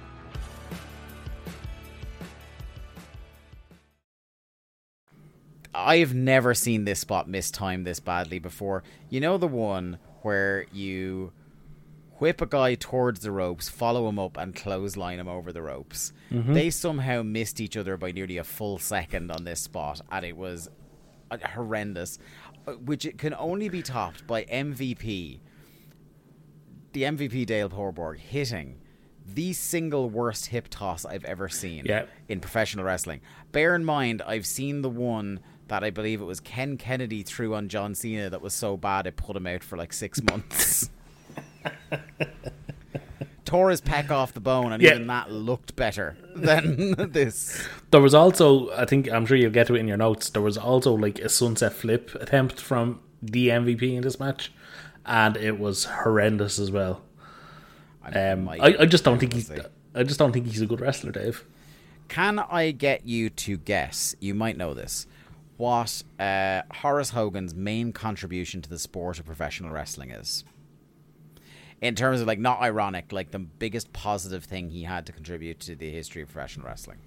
I've never seen this spot mistimed this badly before. You know the one where you whip a guy towards the ropes, follow him up, and clothesline him over the ropes. Mm-hmm. They somehow missed each other by nearly a full second on this spot, and it was horrendous, which it can only be topped by MVP, the MVP Dale Porborg, hitting the single worst hip toss I've ever seen in professional wrestling. Bear in mind, I've seen the one that I believe it was Ken Kennedy threw on John Cena that was so bad it put him out for like 6 months. Tore his pec off the bone, and even that looked better than this. There was also, I'm sure you'll get to it in your notes, there was also like a sunset flip attempt from the MVP in this match, and it was horrendous as well. I just don't think he's a good wrestler, Dave. Can I get you to guess, you might know this, what Horace Hogan's main contribution to the sport of professional wrestling is? In terms of, like, not ironic, like the biggest positive thing he had to contribute to the history of professional wrestling.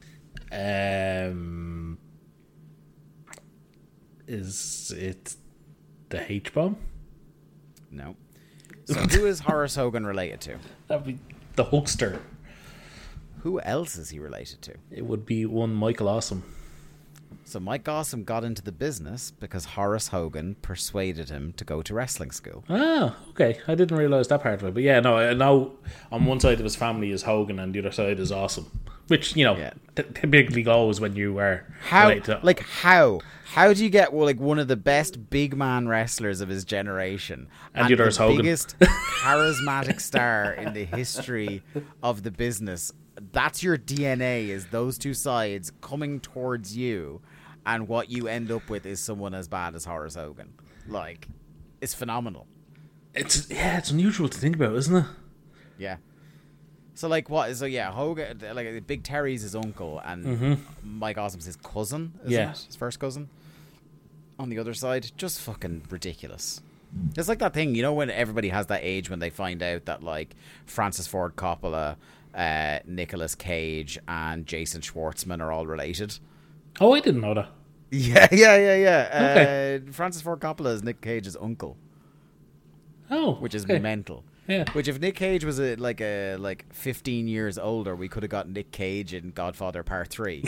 Is it the H-bomb? No. So who is Horace Hogan related to? That'd be the Hulkster. Who else is he related to? It would be one Michael Awesome. So Mike Awesome got into the business because Horace Hogan persuaded him to go to wrestling school. Ah, okay. I didn't realise that part of it. But yeah, no, I know on one side of his family is Hogan and the other side is Awesome. Which, you know, typically goes when you are related to... How do you get one of the best big man wrestlers of his generation and the other is Hogan, biggest charismatic star in the history of the business? That's your DNA, is those two sides coming towards you, and what you end up with is someone as bad as Horace Hogan. Like, it's phenomenal. It's unusual to think about, isn't it? Yeah. So Hogan, like Big Terry's his uncle, and Mike Awesome's his cousin. Isn't it? His first cousin. On the other side, just fucking ridiculous. It's like that thing, you know, when everybody has that age when they find out that like Francis Ford Coppola, Nicolas Cage, and Jason Schwartzman are all related. Oh, I didn't know that. Yeah. Okay. Francis Ford Coppola is Nick Cage's uncle. Oh, which is mental. Yeah. Which, if Nick Cage was 15 years older, we could have got Nick Cage in Godfather Part 3.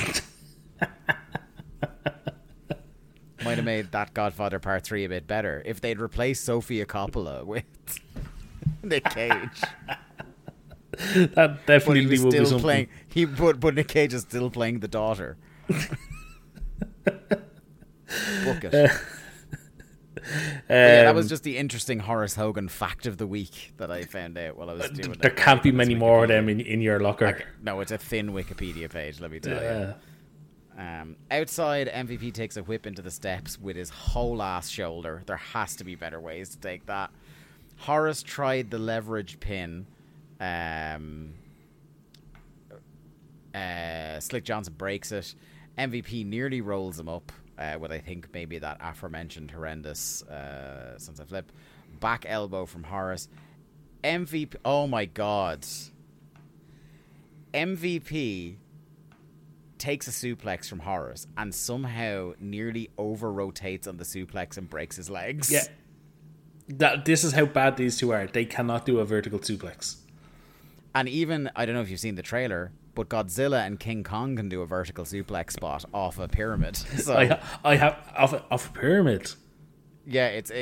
Might have made that Godfather Part 3 a bit better if they'd replaced Sofia Coppola with Nick Cage. That definitely would be something. But Nick Cage is still playing the daughter. Book it. That was just the interesting Horace Hogan fact of the week that I found out while I was doing it. There can't be many more of them in your locker. No, it's a thin Wikipedia page, let me tell you. Outside, MVP takes a whip into the steps with his whole ass shoulder. There has to be better ways to take that. Horace tried the leveraged pin. Slick Johnson breaks it. MVP nearly rolls him up with, I think, maybe that aforementioned horrendous sunset flip. Back elbow from Horace. MVP, oh my god. MVP takes a suplex from Horace and somehow nearly over-rotates on the suplex and breaks his legs. Yeah. This is how bad these two are. They cannot do a vertical suplex. And even, I don't know if you've seen the trailer, but Godzilla and King Kong can do a vertical suplex spot off a pyramid. So I have off a pyramid. Yeah, it's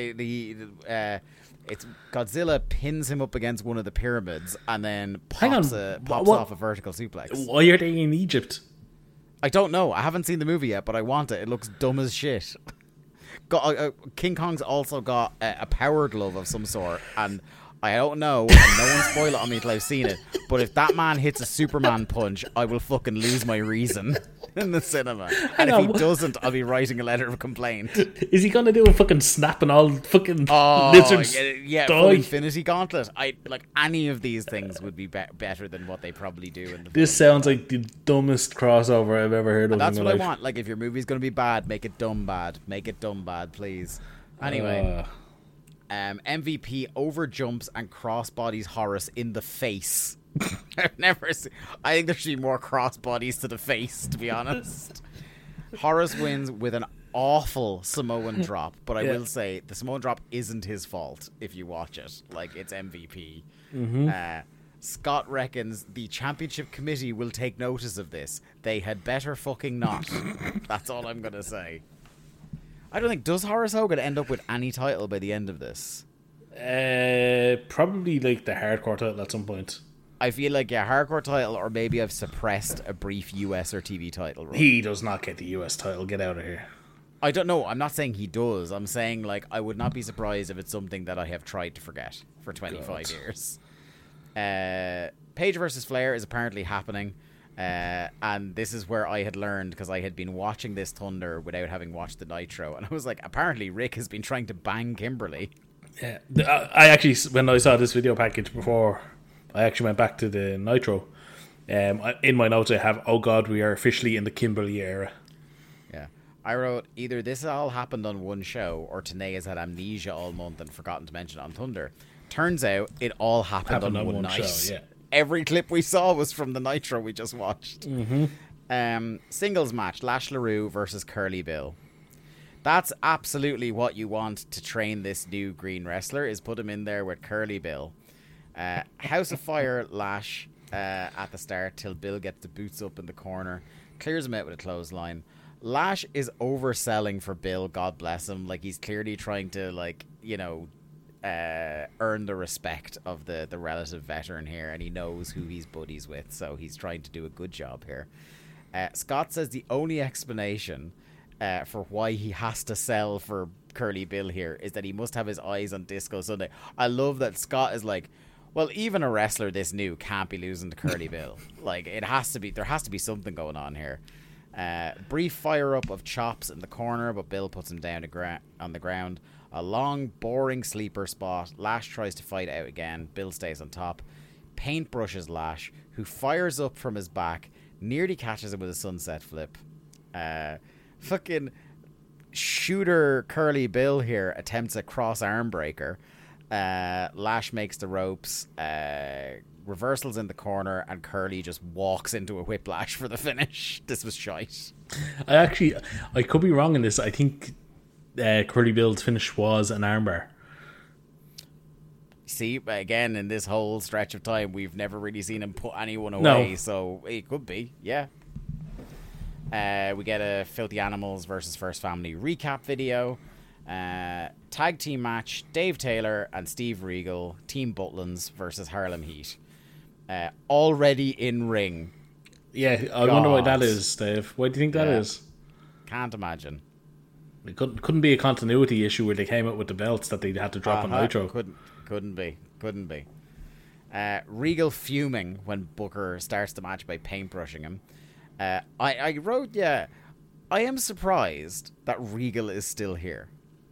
Godzilla pins him up against one of the pyramids and then pops off a vertical suplex. Why are they in Egypt? I don't know. I haven't seen the movie yet, but I want it. It looks dumb as shit. King Kong's also got a power glove of some sort, and I don't know, and no one spoil it on me till I've seen it, but if that man hits a Superman punch, I will fucking lose my reason in the cinema. And if he doesn't, I'll be writing a letter of complaint. Is he gonna do a fucking snap and all fucking lizards full Infinity Gauntlet? Any of these things would be better than what they probably do in the This sounds like the dumbest crossover I've ever heard of. That's what I want. Like, if your movie's gonna be bad, make it dumb bad. Make it dumb bad, please. Anyway. MVP overjumps and crossbodies Horace in the face. I've never seen. I think there should be more crossbodies to the face, to be honest. Horace wins with an awful Samoan drop, but I will say the Samoan drop isn't his fault if you watch it. Like, it's MVP. Scott reckons the championship committee will take notice of this. They had better fucking not. That's all I'm gonna say. I don't think, does Horace Hogan end up with any title by the end of this? Probably like the hardcore title at some point. I feel like, hardcore title, or maybe I've suppressed a brief US or TV title run. He does not get the US title. Get out of here. I don't know. I'm not saying he does. I'm saying, like, I would not be surprised if it's something that I have tried to forget for 25 years. Page versus Flair is apparently happening. And this is where I had learned, because I had been watching this Thunder without having watched the Nitro, and I was like, apparently Rick has been trying to bang Kimberly. Yeah, I actually, when I saw this video package before, I actually went back to the Nitro. In my notes I have, oh god, we are officially in the Kimberly era. Yeah. I wrote, either this all happened on one show, or Tenay has had amnesia all month and forgotten to mention it on Thunder. Turns out, it all happened on one night. Show, yeah. Every clip we saw was from the Nitro we just watched. Singles match, Lash LaRue versus Curly Bill. That's absolutely what you want to train this new green wrestler, is put him in there with Curly Bill. House of Fire Lash at the start till Bill gets the boots up in the corner. Clears him out with a clothesline. Lash is overselling for Bill, God bless him. Like, he's clearly trying to, like, you know, earn the respect of the relative veteran here, and he knows who he's buddies with, so he's trying to do a good job here. Scott says the only explanation for why he has to sell for Curly Bill here is that he must have his eyes on Disco Sunday. I love that Scott is like, well, even a wrestler this new can't be losing to Curly Bill. Like, there has to be something going on here. Brief fire up of chops in the corner, but Bill puts him down on the ground. A long, boring sleeper spot. Lash tries to fight out again. Bill stays on top. Paintbrushes Lash, who fires up from his back, nearly catches him with a sunset flip. Fucking shooter Curly Bill here attempts a cross arm breaker. Lash makes the ropes. Reversals in the corner, and Curly just walks into a whiplash for the finish. This was shite. I could be wrong in this. I think Curly Bill's finish was an armbar. See, again, in this whole stretch of time, we've never really seen him put anyone away, No. so it could be, yeah. We get a Filthy Animals versus First Family recap video. Tag team match, Dave Taylor and Steve Regal, Team Butlins versus Harlem Heat. Already in ring. Yeah, I wonder why that is, Dave. Why do you think that is? Can't imagine. It couldn't be a continuity issue where they came out with the belts that they had to drop on Nitro. Couldn't be. Regal fuming when Booker starts the match by paintbrushing him. I wrote, I am surprised that Regal is still here.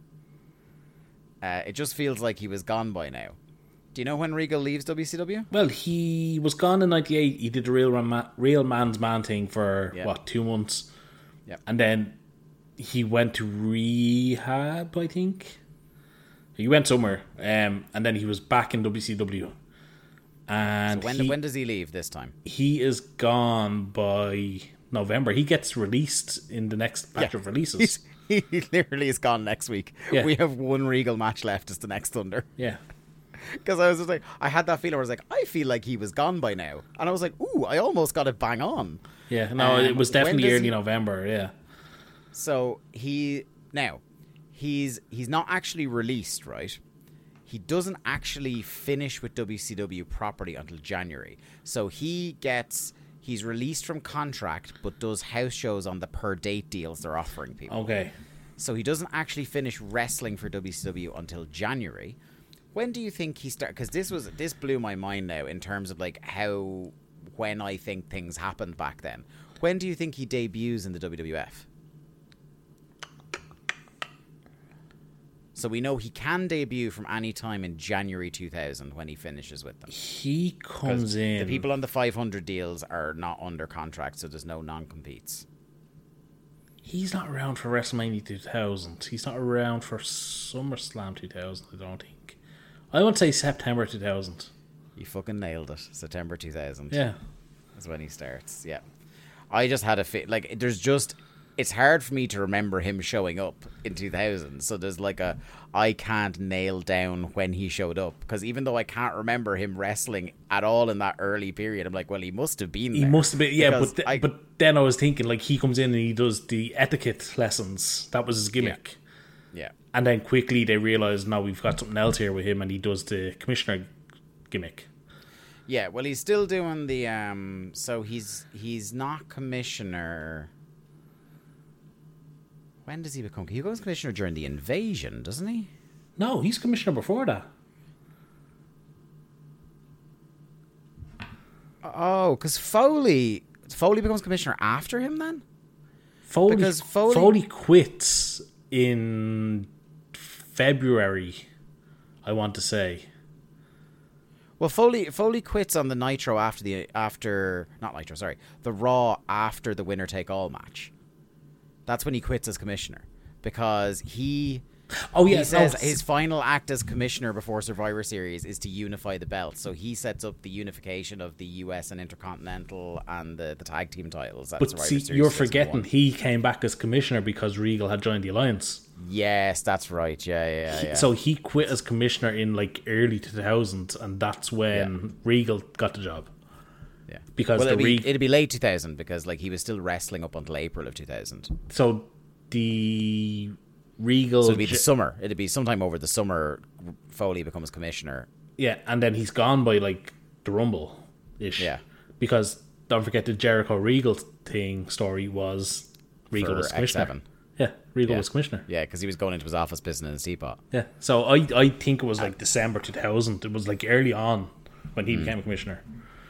It just feels like he was gone by now. Do you know when Regal leaves WCW? Well, he was gone in '98. He did the real man's man thing for 2 months. Yep. And then he went to rehab, I think. He went somewhere, and then he was back in WCW. And so when does he leave this time? He is gone by November. He gets released in the next batch of releases. He literally is gone next week. Yeah. We have one Regal match left. It's the next Thunder. Yeah. Because I was just like, I had that feeling where I was like, I feel like he was gone by now. And I was like, ooh, I almost got it bang on. Yeah, no, it was definitely early November, yeah. So he's not actually released, right? He doesn't actually finish with WCW properly until January. So he's released from contract, but does house shows on the per date deals they're offering people. Okay. So he doesn't actually finish wrestling for WCW until January. When do you think he started? Because this blew my mind now in terms of like when I think things happened back then. When do you think he debuts in the WWF? So we know he can debut from any time in January 2000 when he finishes with them. He comes in. The people on the 500 deals are not under contract, so there's no non-competes. He's not around for WrestleMania 2000. He's not around for SummerSlam 2000, I don't think. I would say September 2000. You fucking nailed it. September 2000. Yeah. That's when he starts, yeah. I just had a like, it's hard for me to remember him showing up in 2000. So there's like I can't nail down when he showed up. Because even though I can't remember him wrestling at all in that early period, I'm like, well, he must have been there. He must have been, yeah. Because but then I was thinking, like, he comes in and he does the etiquette lessons. That was his gimmick. Yeah. And then quickly they realise, now we've got something else here with him, and he does the commissioner gimmick. Yeah, well, he's still doing the... so he's not commissioner... When does he become... He becomes commissioner during the invasion, doesn't he? No, he's commissioner before that. Oh, because Foley becomes commissioner after him then? Foley quits in February, I want to say. Well, Foley quits on the Nitro the Raw after the winner take all match. That's when he quits as commissioner, because he Oh yeah, He says no, his final act as commissioner before Survivor Series is to unify the belt. So he sets up the unification of the US and Intercontinental and the tag team titles. At but Survivor see, Series you're season forgetting 1. he came back as commissioner because Regal had joined the alliance. Yes, that's right. Yeah. So he quit as commissioner in like early 2000s, and that's when Regal got the job. Yeah, Because well, the it'd be late 2000 because like he was still wrestling up until April of 2000. So the Regal, So it'd be the summer. It'd be sometime over the summer. Foley becomes commissioner. yeah, and then he's gone by like the Rumble ish. Yeah. Because don't forget the Jericho Regal story was Regal For was commissioner. X7. Yeah, Regal Yeah. was commissioner. Yeah, because he was going into his office business in a teapot. Yeah. So I think it was like December 2000. It was like early on when he became commissioner.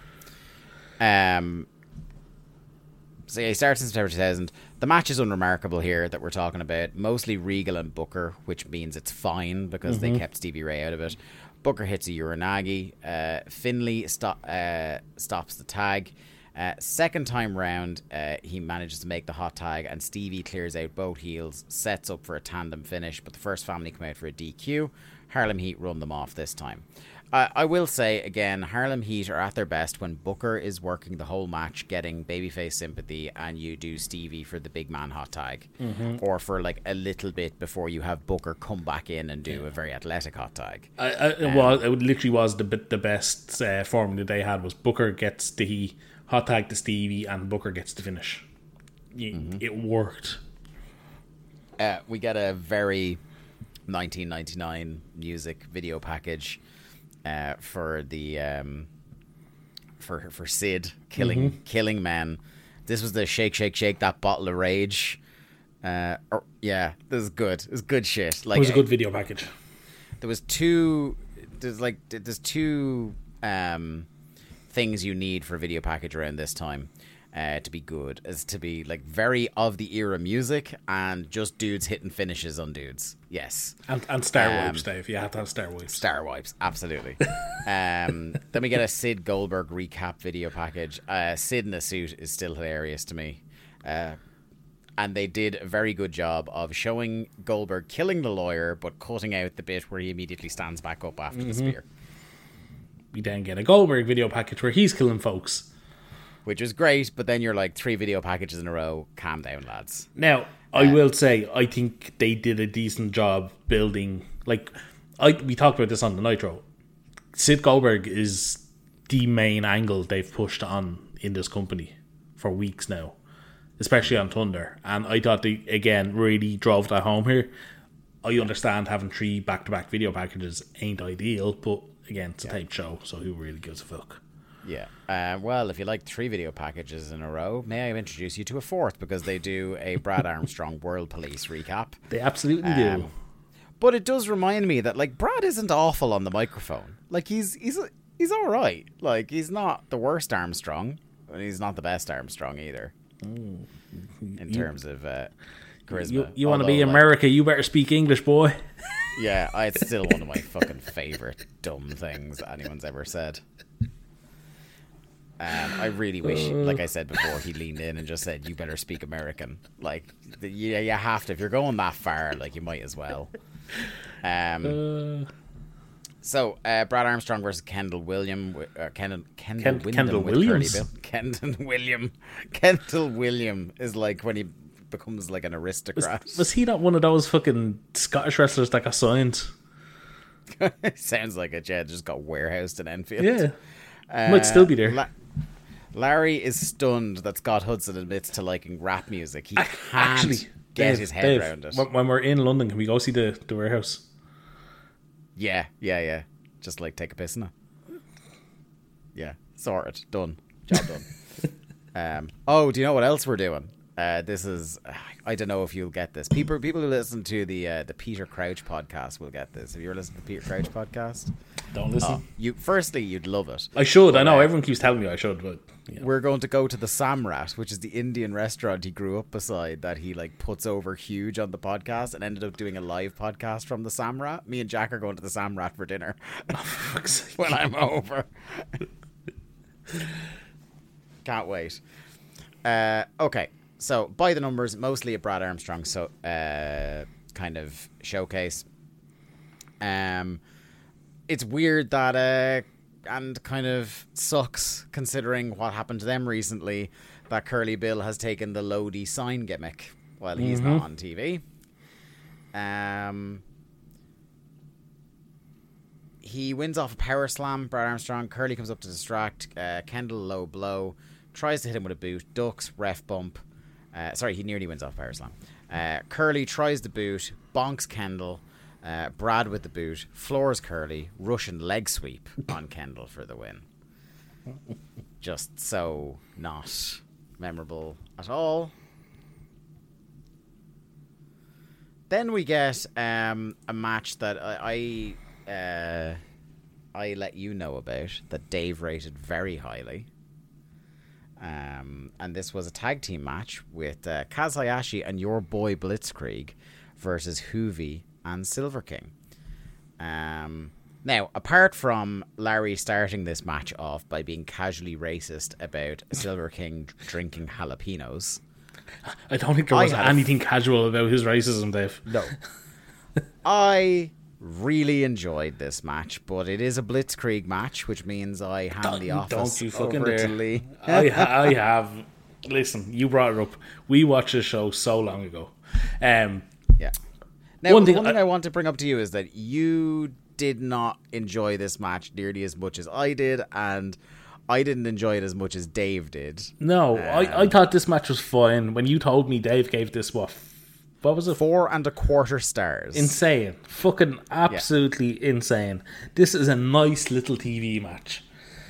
So yeah, he starts in September 2000. The match is unremarkable here that we're talking about. Mostly Regal and Booker, which means it's fine because they kept Stevie Ray out of it. Booker hits a Uranagi. Finlay stops the tag. Second time round, he manages to make the hot tag, and Stevie clears out both heels, sets up for a tandem finish, but the First Family come out for a DQ. Harlem Heat run them off this time. I will say, again, Harlem Heat are at their best when Booker is working the whole match, getting babyface sympathy, and you do Stevie for the big man hot tag. Or for like a little bit before you have Booker come back in and do a very athletic hot tag. It literally was the best formula they had was Booker gets the hot tag to Stevie and Booker gets the finish. It worked. We get a very 1999 music video package for the for Sid killing men. This was the shake that bottle of rage. This is good. It was good shit. Like, It was a good video package. There's two things you need for a video package around this time to be good, is to be like very of the era music and just dudes hitting finishes on dudes. Yes. And Star Wipes, Dave. You have to have Star Wipes. Star Wipes, absolutely. Then we get a Sid Goldberg recap video package. Sid in a suit is still hilarious to me. And they did a very good job of showing Goldberg killing the lawyer, but cutting out the bit where he immediately stands back up after the spear. We then get a Goldberg video package where he's killing folks. Which is great, but then you're like 3 video packages in a row. Calm down, lads. Now, I will say, I think they did a decent job building. Like, we talked about this on the Nitro. Sid Goldberg is the main angle they've pushed on in this company for weeks now, especially on Thunder. And I thought they, again, really drove that home here. I understand having 3 back-to-back video packages ain't ideal, but again, it's a tape show, so who really gives a fuck? Yeah. Well, if you like 3 video packages in a row, may I introduce you to a 4th, because they do a Brad Armstrong World Police recap. They absolutely do. But it does remind me that like Brad isn't awful on the microphone. Like he's all right. Like he's not the worst Armstrong, and he's not the best Armstrong either. In terms of charisma. You want to be America, you better speak English, boy. Yeah, it's still one of my fucking favourite dumb things anyone's ever said. I really wish, like I said before, he leaned in and just said, "You better speak American." Like, you have to. If you're going that far, like, you might as well. So, Brad Armstrong versus Kendall William. Kendall Williams. Kendall William is like when he becomes like an aristocrat. Was he not one of those fucking Scottish wrestlers that got signed? Sounds like it. Yeah, just got warehoused in Enfield. Yeah, might still be there. Larry is stunned that Scott Hudson admits to liking rap music. He can't Actually, get his head around it. When we're in London, can we go see the warehouse? Yeah. Just like take a piss in it. Yeah, sorted. Done. Job done. Do you know what else we're doing? This is, I don't know if you'll get this. People who listen to the Peter Crouch podcast will get this. Have you ever listened to the Peter Crouch podcast? Don't listen. Firstly, you'd love it. I should. I know everyone keeps telling me I should, but yeah. We're going to go to the Samrat, which is the Indian restaurant he grew up beside that he like puts over huge on the podcast, and ended up doing a live podcast from the Samrat. Me and Jack are going to the Samrat for dinner when I'm over. Can't wait. Okay. So, by the numbers, mostly a Brad Armstrong kind of showcase. It's weird that and kind of sucks considering what happened to them recently, that Curly Bill has taken the Lodi sign gimmick while he's not on TV. He wins off a power slam. Brad Armstrong. Curly comes up to distract. Kendall low blow. Tries to hit him with a boot. Ducks. Ref bump. He nearly wins off a power slam. Curly tries the boot. Bonks Kendall. Brad with the boot. Floors Curly. Russian leg sweep on Kendall for the win. Just so not memorable at all. Then we get a match that I let you know about, that Dave rated very highly. And this was a tag team match with Kaz Hayashi and your boy Blitzkrieg versus Hoovy and Silver King. Now, apart from Larry starting this match off by being casually racist about Silver King drinking jalapenos, I don't think there was anything casual about his racism, Dave. No. I really enjoyed this match, but it is a Blitzkrieg match, which means I hand the office over to Lee. I have. Listen, you brought it up. We watched this show so long ago. Yeah. Now, one thing I want to bring up to you is that you did not enjoy this match nearly as much as I did, and I didn't enjoy it as much as Dave did. No, I thought this match was fine. When you told me Dave gave this, what was it? 4.25 stars. Insane. Fucking absolutely insane. This is a nice little TV match.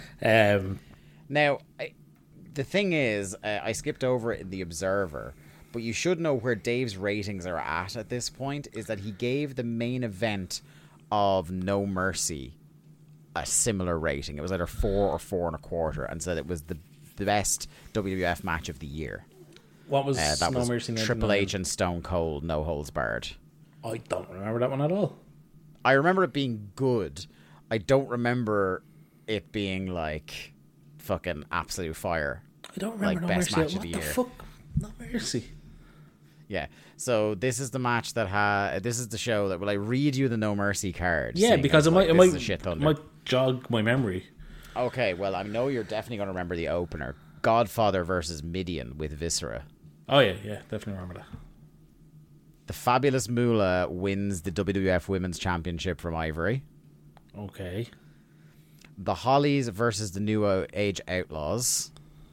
Now, the thing is, I skipped over it in The Observer, but you should know where Dave's ratings are at this point, is that he gave the main event of No Mercy a similar rating. It was either 4 or 4.25, and said it was the best WWF match of the year. What was that? No Was Mercy? Triple H and Stone Cold, No Holds Barred. I don't remember that one at all. I remember it being good. I don't remember it being like fucking absolute fire. I don't remember like No best Mercy. match of the year. What the fuck? No Mercy. Yeah. So this is the match that this is the show that will I read you the No Mercy card? Yeah, because it might jog my memory. Okay, well I know you're definitely going to remember the opener. Godfather versus Midian with Viscera. Oh yeah, definitely remember that. The Fabulous Moolah wins the WWF Women's Championship from Ivory. Okay. The Hollies versus the New Age Outlaws.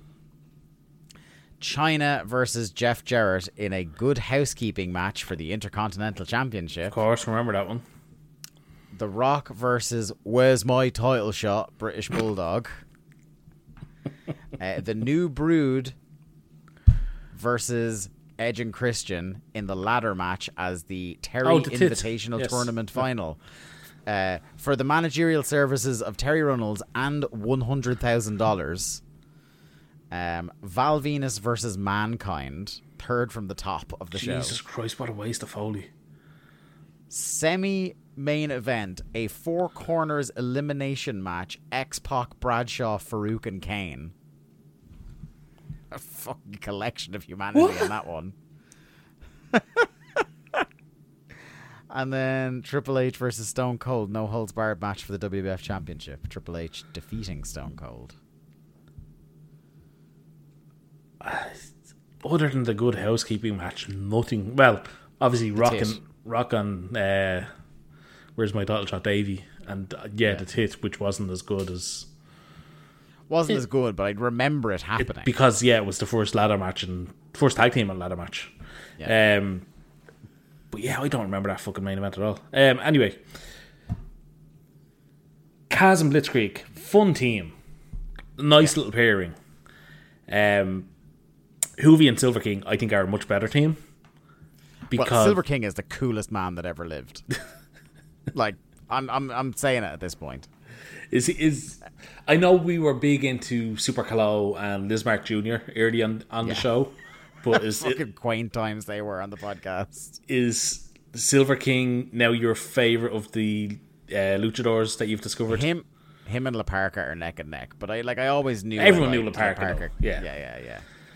China versus Jeff Jarrett in a Good Housekeeping match for the Intercontinental Championship. Of course, remember that one. The Rock versus Where's My Title Shot, British Bulldog. The New Brood versus Edge and Christian in the ladder match as the Terry Invitational Tournament final. For the managerial services of Terry Runnels and $100,000. Val Venus versus Mankind, third from the top of the show. Jesus Christ, what a waste of Foley. Semi-main event, a 4 corners elimination match, X-Pac, Bradshaw, Farouk and Kane. A fucking collection of humanity in that one. And then Triple H versus Stone Cold, no holds barred match for the WWF Championship. Triple H defeating Stone Cold. Other than the Good Housekeeping match, nothing. Well, obviously Rock on Where's My Title Shot, Davey, and the tit, which wasn't as good as. Wasn't as good, but I remember it happening because it was the first ladder match and first tag team and ladder match. Yeah. But yeah, I don't remember that fucking main event at all. Anyway, Kaz and Blitzkrieg, fun team, nice little pairing. Hoovy and Silver King, I think, are a much better team. Because Silver King is the coolest man that ever lived. Like, I'm saying it at this point. I know we were big into Super Calo and Lismark Jr. early on the show, but fucking quaint times they were on the podcast. Is Silver King now your favorite of the luchadors that you've discovered? Him and La Parka are neck and neck, but I always knew everyone knew La Parka. Yeah.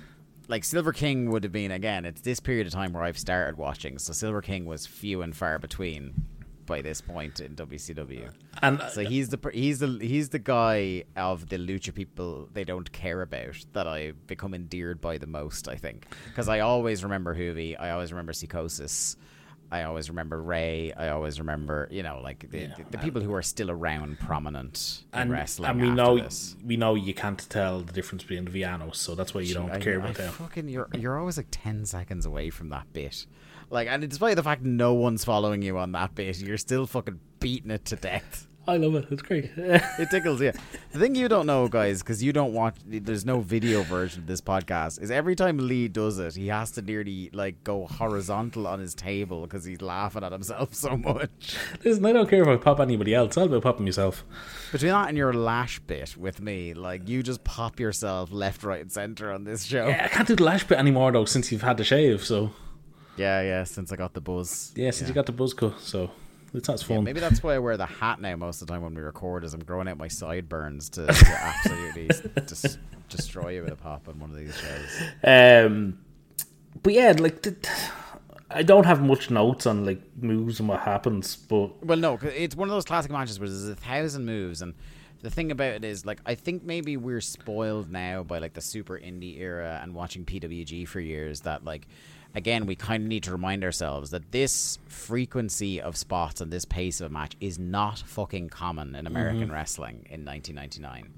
like Silver King would have been, again, it's this period of time where I've started watching, so Silver King was few and far between by this point in WCW. And So he's the guy of the lucha people they don't care about that I become endeared by the most, I think, because I always remember Hoovy, I always remember Psychosis, I always remember Ray, I always remember, you know, like the people who are still around prominent in wrestling. And this. we know you can't tell the difference between the Villanos, so that's why you don't care about them. You're always like 10 seconds away from that bit. Like, and despite the fact no one's following you on that bit, you're still fucking beating it to death. I love it. It's great. It tickles you. The thing you don't know, guys, because you don't watch, there's no video version of this podcast, is every time Lee does it, he has to nearly like go horizontal on his table because he's laughing at himself so much. Listen, I don't care if I pop anybody else. I'll be popping myself. Between that and your lash bit with me, like, you just pop yourself left, right, and centre on this show. Yeah, I can't do the lash bit anymore though since you've had the shave. So yeah, since I got the buzz. Yeah, since you got the buzz cut, so it's not fun. Yeah, maybe that's why I wear the hat now most of the time when we record, is I'm growing out my sideburns to absolutely destroy you with a pop on one of these shows. But yeah, like I don't have much notes on like moves and what happens, but well, no, 'cause it's one of those classic matches where there's 1,000 moves, and the thing about it is, like, I think maybe we're spoiled now by like the super indie era and watching PWG for years that, like, again, we kind of need to remind ourselves that this frequency of spots and this pace of a match is not fucking common in American wrestling in 1999.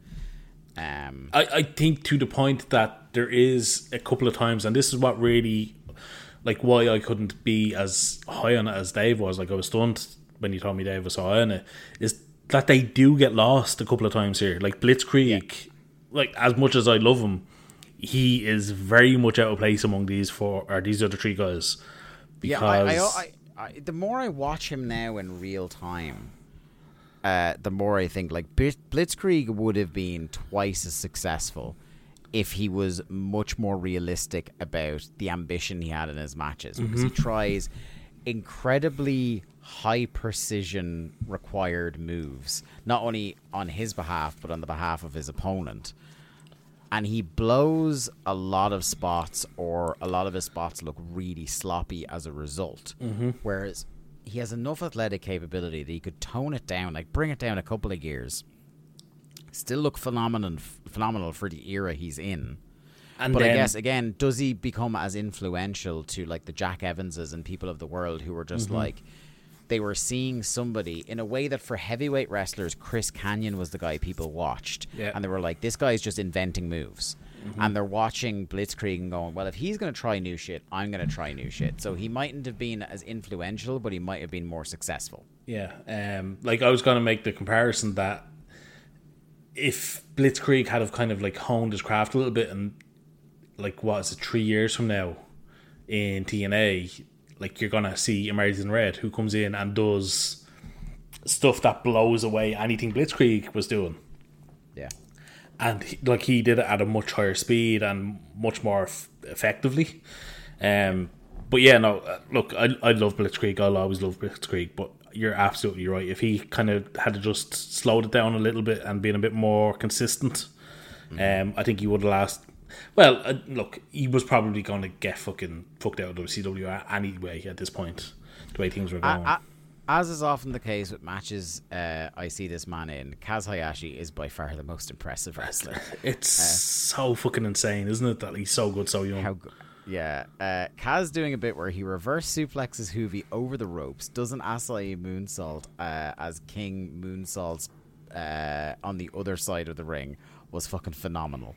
I think to the point that there is a couple of times, and this is what really, like, why I couldn't be as high on it as Dave was. Like, I was stunned when you told me Dave was so high on it, is that they do get lost a couple of times here. Like Blitzkrieg, like, as much as I love him, he is very much out of place among these other three guys. Because the more I watch him now in real time, the more I think, like, Blitzkrieg would have been twice as successful if he was much more realistic about the ambition he had in his matches, because he tries incredibly high precision required moves, not only on his behalf but on the behalf of his opponent. And he blows a lot of spots, or a lot of his spots look really sloppy as a result. Whereas he has enough athletic capability that he could tone it down, like bring it down a couple of gears, still look phenomenal for the era he's in. But then, I guess, again, does he become as influential to like the Jack Evanses and people of the world who were just like, they were seeing somebody in a way that for heavyweight wrestlers, Chris Kanyon was the guy people watched. Yeah. And they were like, this guy's just inventing moves. And they're watching Blitzkrieg and going, well, if he's going to try new shit, I'm going to try new shit. So he mightn't have been as influential, but he might have been more successful. Yeah. Like, I was going to make the comparison that if Blitzkrieg had have kind of like honed his craft a little bit, and like, what is it, 3 years from now in TNA, like, you're going to see Amazing Red, who comes in and does stuff that blows away anything Blitzkrieg was doing. Yeah. And he did it at a much higher speed and much more effectively. But yeah, no, look, I love Blitzkrieg. I'll always love Blitzkrieg. But you're absolutely right. If he kind of had to just slowed it down a little bit and been a bit more consistent, I think he would have lasted. Well, look, he was probably going to get fucking fucked out of WCW anyway at this point, the way things were going. As is often the case with matches I see this man in, Kaz Hayashi is by far the most impressive wrestler. It's so fucking insane, isn't it, that he's so good so young? Yeah. Kaz doing a bit where he reverse suplexes Hoovy over the ropes, does an Asai moonsault as King moonsaults on the other side of the ring, was fucking phenomenal.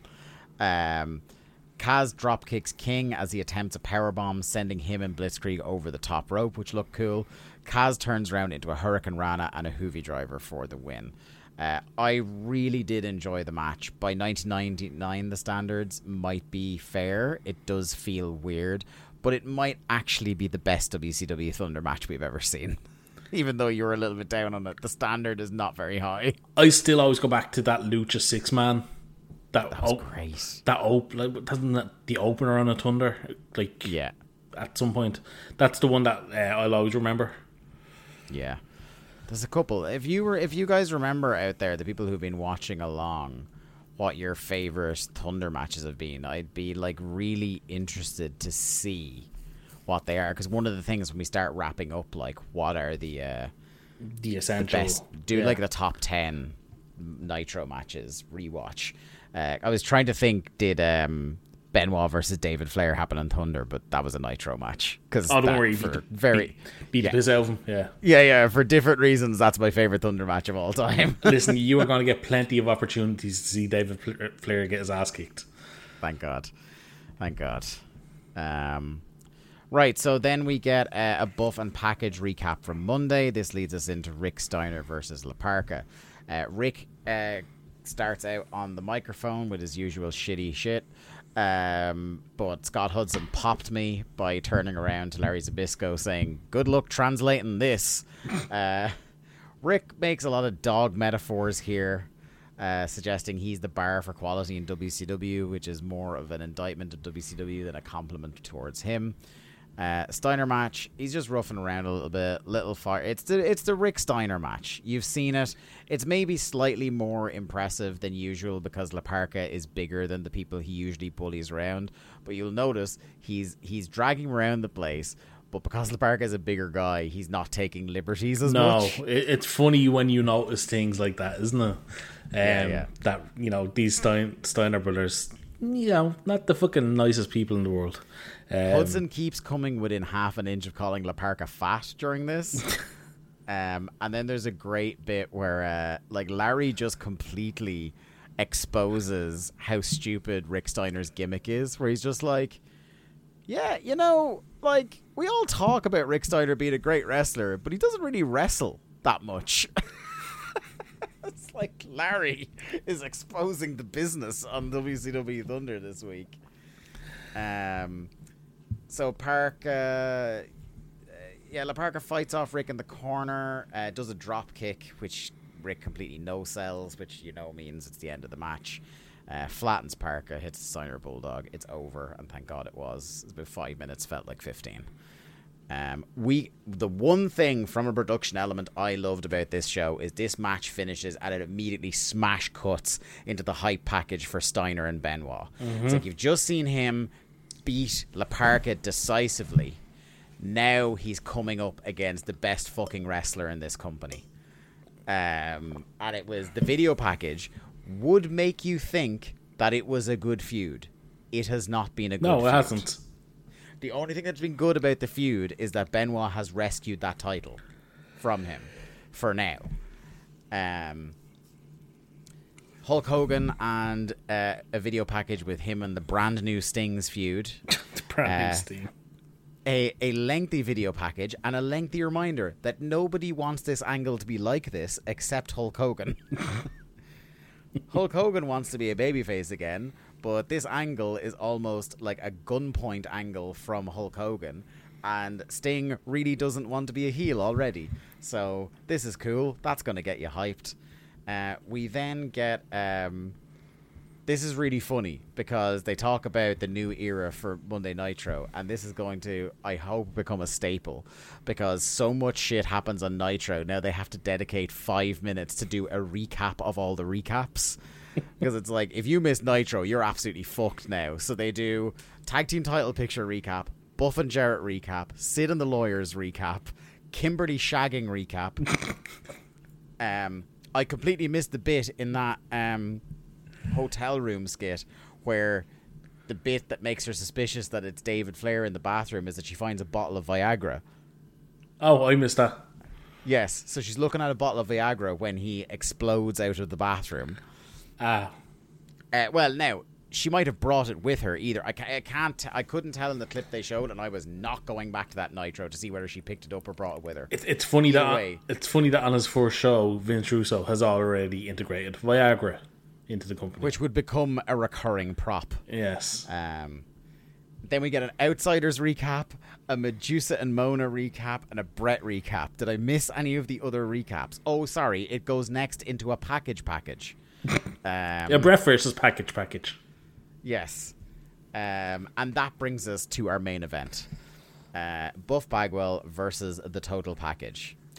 Kaz drop kicks King as he attempts a powerbomb, sending him and Blitzkrieg over the top rope, which looked cool. Kaz turns around into a Hurricane Rana and a Hoovy driver for the win. I really did enjoy the match. By 1999, the standards might be fair. It does feel weird, but it might actually be the best WCW Thunder match we've ever seen. Even though you were a little bit down on it, the standard is not very high. I still always go back to that Lucha 6-man. That was great. Wasn't that the opener on a Thunder? Like, yeah, at some point. That's the one that I'll always remember. Yeah, there's a couple. If you guys remember out there, the people who've been watching along, what your favorite Thunder matches have been. I'd be like really interested to see what they are, because one of the things when we start wrapping up, like, what are the essential best, like the top 10 Nitro matches rewatch. I was trying to think, did Benoit versus David Flair happen on Thunder, but that was a Nitro match. Don't worry, beat the piss out of him. Yeah, for different reasons, that's my favorite Thunder match of all time. Listen, you are going to get plenty of opportunities to see David Flair get his ass kicked. Thank God. Right, so then we get a buff and package recap from Monday. This leads us into Rick Steiner versus La Parka. Rick starts out on the microphone with his usual shitty shit. But Scott Hudson popped me by turning around to Larry Zbyszko saying, "Good luck translating this." Rick makes a lot of dog metaphors here, suggesting he's the bar for quality in WCW, which is more of an indictment of WCW than a compliment towards him. Steiner match, he's just roughing around a little bit, little fire. It's the Rick Steiner match. You've seen it. It's maybe slightly more impressive than usual because La Parka is bigger than the people he usually bullies around. But you'll notice he's dragging around the place. But because La Parka is a bigger guy, he's not taking liberties as much. No, it's funny when you notice things like that, isn't it? Yeah. That, these Steiner brothers, not the fucking nicest people in the world. Hudson keeps coming within half an inch of calling La Parka fat during this. And then there's a great bit where Larry just completely exposes how stupid Rick Steiner's gimmick is, where he's just like, yeah, we all talk about Rick Steiner being a great wrestler, but he doesn't really wrestle that much. It's like Larry is exposing the business on WCW Thunder this week. So Parka, La Parka fights off Rick in the corner, does a drop kick, which Rick completely no-sells, which means it's the end of the match. Flattens Parka, hits the Steiner Bulldog. It's over, and thank God it was. It's about 5 minutes, felt like 15. The one thing from a production element I loved about this show is this match finishes and it immediately smash cuts into the hype package for Steiner and Benoit. Mm-hmm. It's like you've just seen him beat La Parka decisively. Now he's coming up against the best fucking wrestler in this company. And it was the video package would make you think that it was a good feud. It has not been a good feud. No, it hasn't. The only thing that's been good about the feud is that Benoit has rescued that title from him for now. Hulk Hogan and a video package with him and the brand new Stings feud. The brand new Sting. A lengthy video package and a lengthy reminder that nobody wants this angle to be like this except Hulk Hogan. Hulk Hogan wants to be a babyface again, but this angle is almost like a gunpoint angle from Hulk Hogan, and Sting really doesn't want to be a heel already. So this is cool. That's going to get you hyped. We then get... this is really funny because they talk about the new era for Monday Nitro, and this is going to, I hope, become a staple because so much shit happens on Nitro. Now they have to dedicate 5 minutes to do a recap of all the recaps because it's like, if you miss Nitro, you're absolutely fucked now. So they do tag team title picture recap, Buff and Jarrett recap, Sid and the Lawyers recap, Kimberly shagging recap. I completely missed the bit in that hotel room skit where the bit that makes her suspicious that it's David Flair in the bathroom is that she finds a bottle of Viagra. Oh, I missed that. Yes, so she's looking at a bottle of Viagra when he explodes out of the bathroom. Well, now, she might have brought it with her either. I couldn't tell in the clip they showed, and I was not going back to that Nitro to see whether she picked it up or brought it with her. It's funny that on his first show, Vince Russo has already integrated Viagra into the company, which would become a recurring prop. Yes. Then we get an Outsiders recap, a Medusa and Mona recap, and a Brett recap. Did I miss any of the other recaps? Oh, sorry. It goes next into a package. Brett versus package. Yes. And that brings us to our main event. Buff Bagwell versus the Total Package.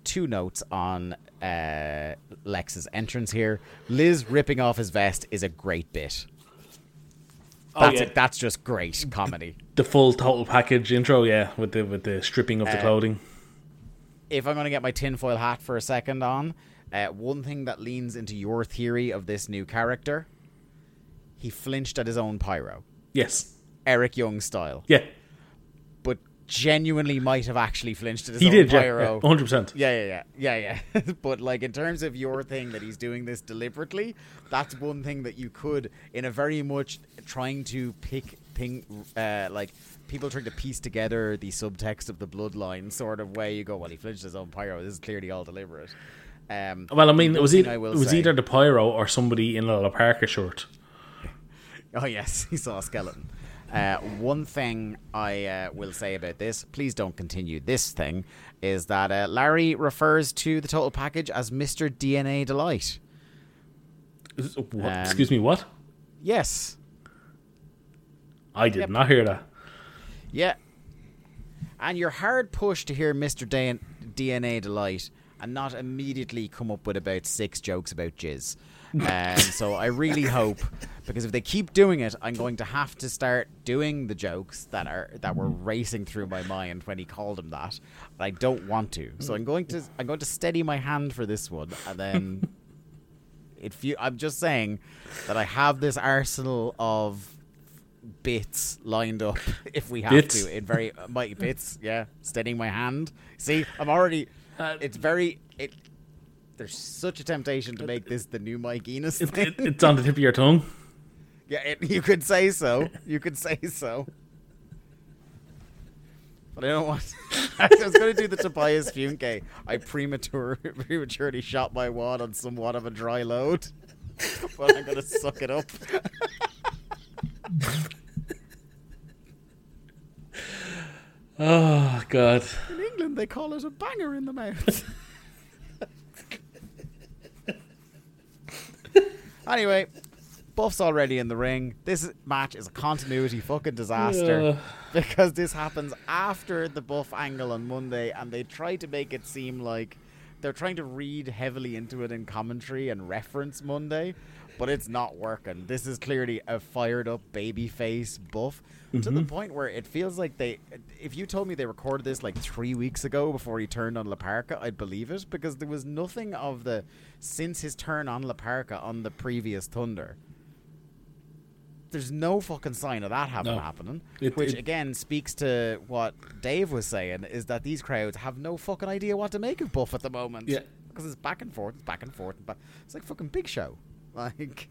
two notes on Lex's entrance here. Liz ripping off his vest is a great bit. That's just great comedy. The full total package intro, with the stripping of the clothing. If I'm going to get my tinfoil hat for a second on, one thing that leans into your theory of this new character, he flinched at his own pyro. Yes. Eric Young style. Yeah. But genuinely might have actually flinched at his own pyro. Yeah, 100%. Yeah. But like in terms of your thing that he's doing this deliberately, that's one thing that you could, in a very much trying to pick thing, like people trying to piece together the subtext of the bloodline sort of way. You go, well, he flinched his own pyro. This is clearly all deliberate. Well, I mean, it was either the pyro or somebody in a La Parka shirt. Oh yes, he saw a skeleton. One thing I will say about this, please don't continue this thing, is that Larry refers to the total package as Mr. DNA Delight. What? Excuse me, what? Yes. I did not hear that. Yeah. And you're hard pushed to hear Mr. DNA Delight and not immediately come up with about 6 jokes about jizz. So I really hope, because if they keep doing it, I'm going to have to start doing the jokes that were racing through my mind when he called him that. And I don't want to. So I'm going to steady my hand for this one, and then I'm just saying that I have this arsenal of bits lined up if we have to in very mighty bits. Yeah, steadying my hand. See, I'm already. There's such a temptation to make this the new Mike Enos thing. It's on the tip of your tongue. Yeah, you could say so. You could say so. But I don't want. I was going to do the Tobias Funke. I prematurely shot my wad on somewhat of a dry load, but I'm going to suck it up. Oh God! In England, they call it a banger in the mouth. Anyway, Buff's already in the ring. This match is a continuity fucking disaster because this happens after the Buff angle on Monday, and they try to make it seem like they're trying to read heavily into it in commentary and reference Monday, but it's not working. This is clearly a fired up babyface Buff to the point where it feels like if you told me they recorded this like 3 weeks ago before he turned on La Parka, I'd believe it, because there was nothing of since his turn on La Parka on the previous Thunder. There's no fucking sign of that happening, which again speaks to what Dave was saying, is that these crowds have no fucking idea what to make of Buff at the moment. Yeah. Because it's back and forth. It's like fucking Big Show. Like...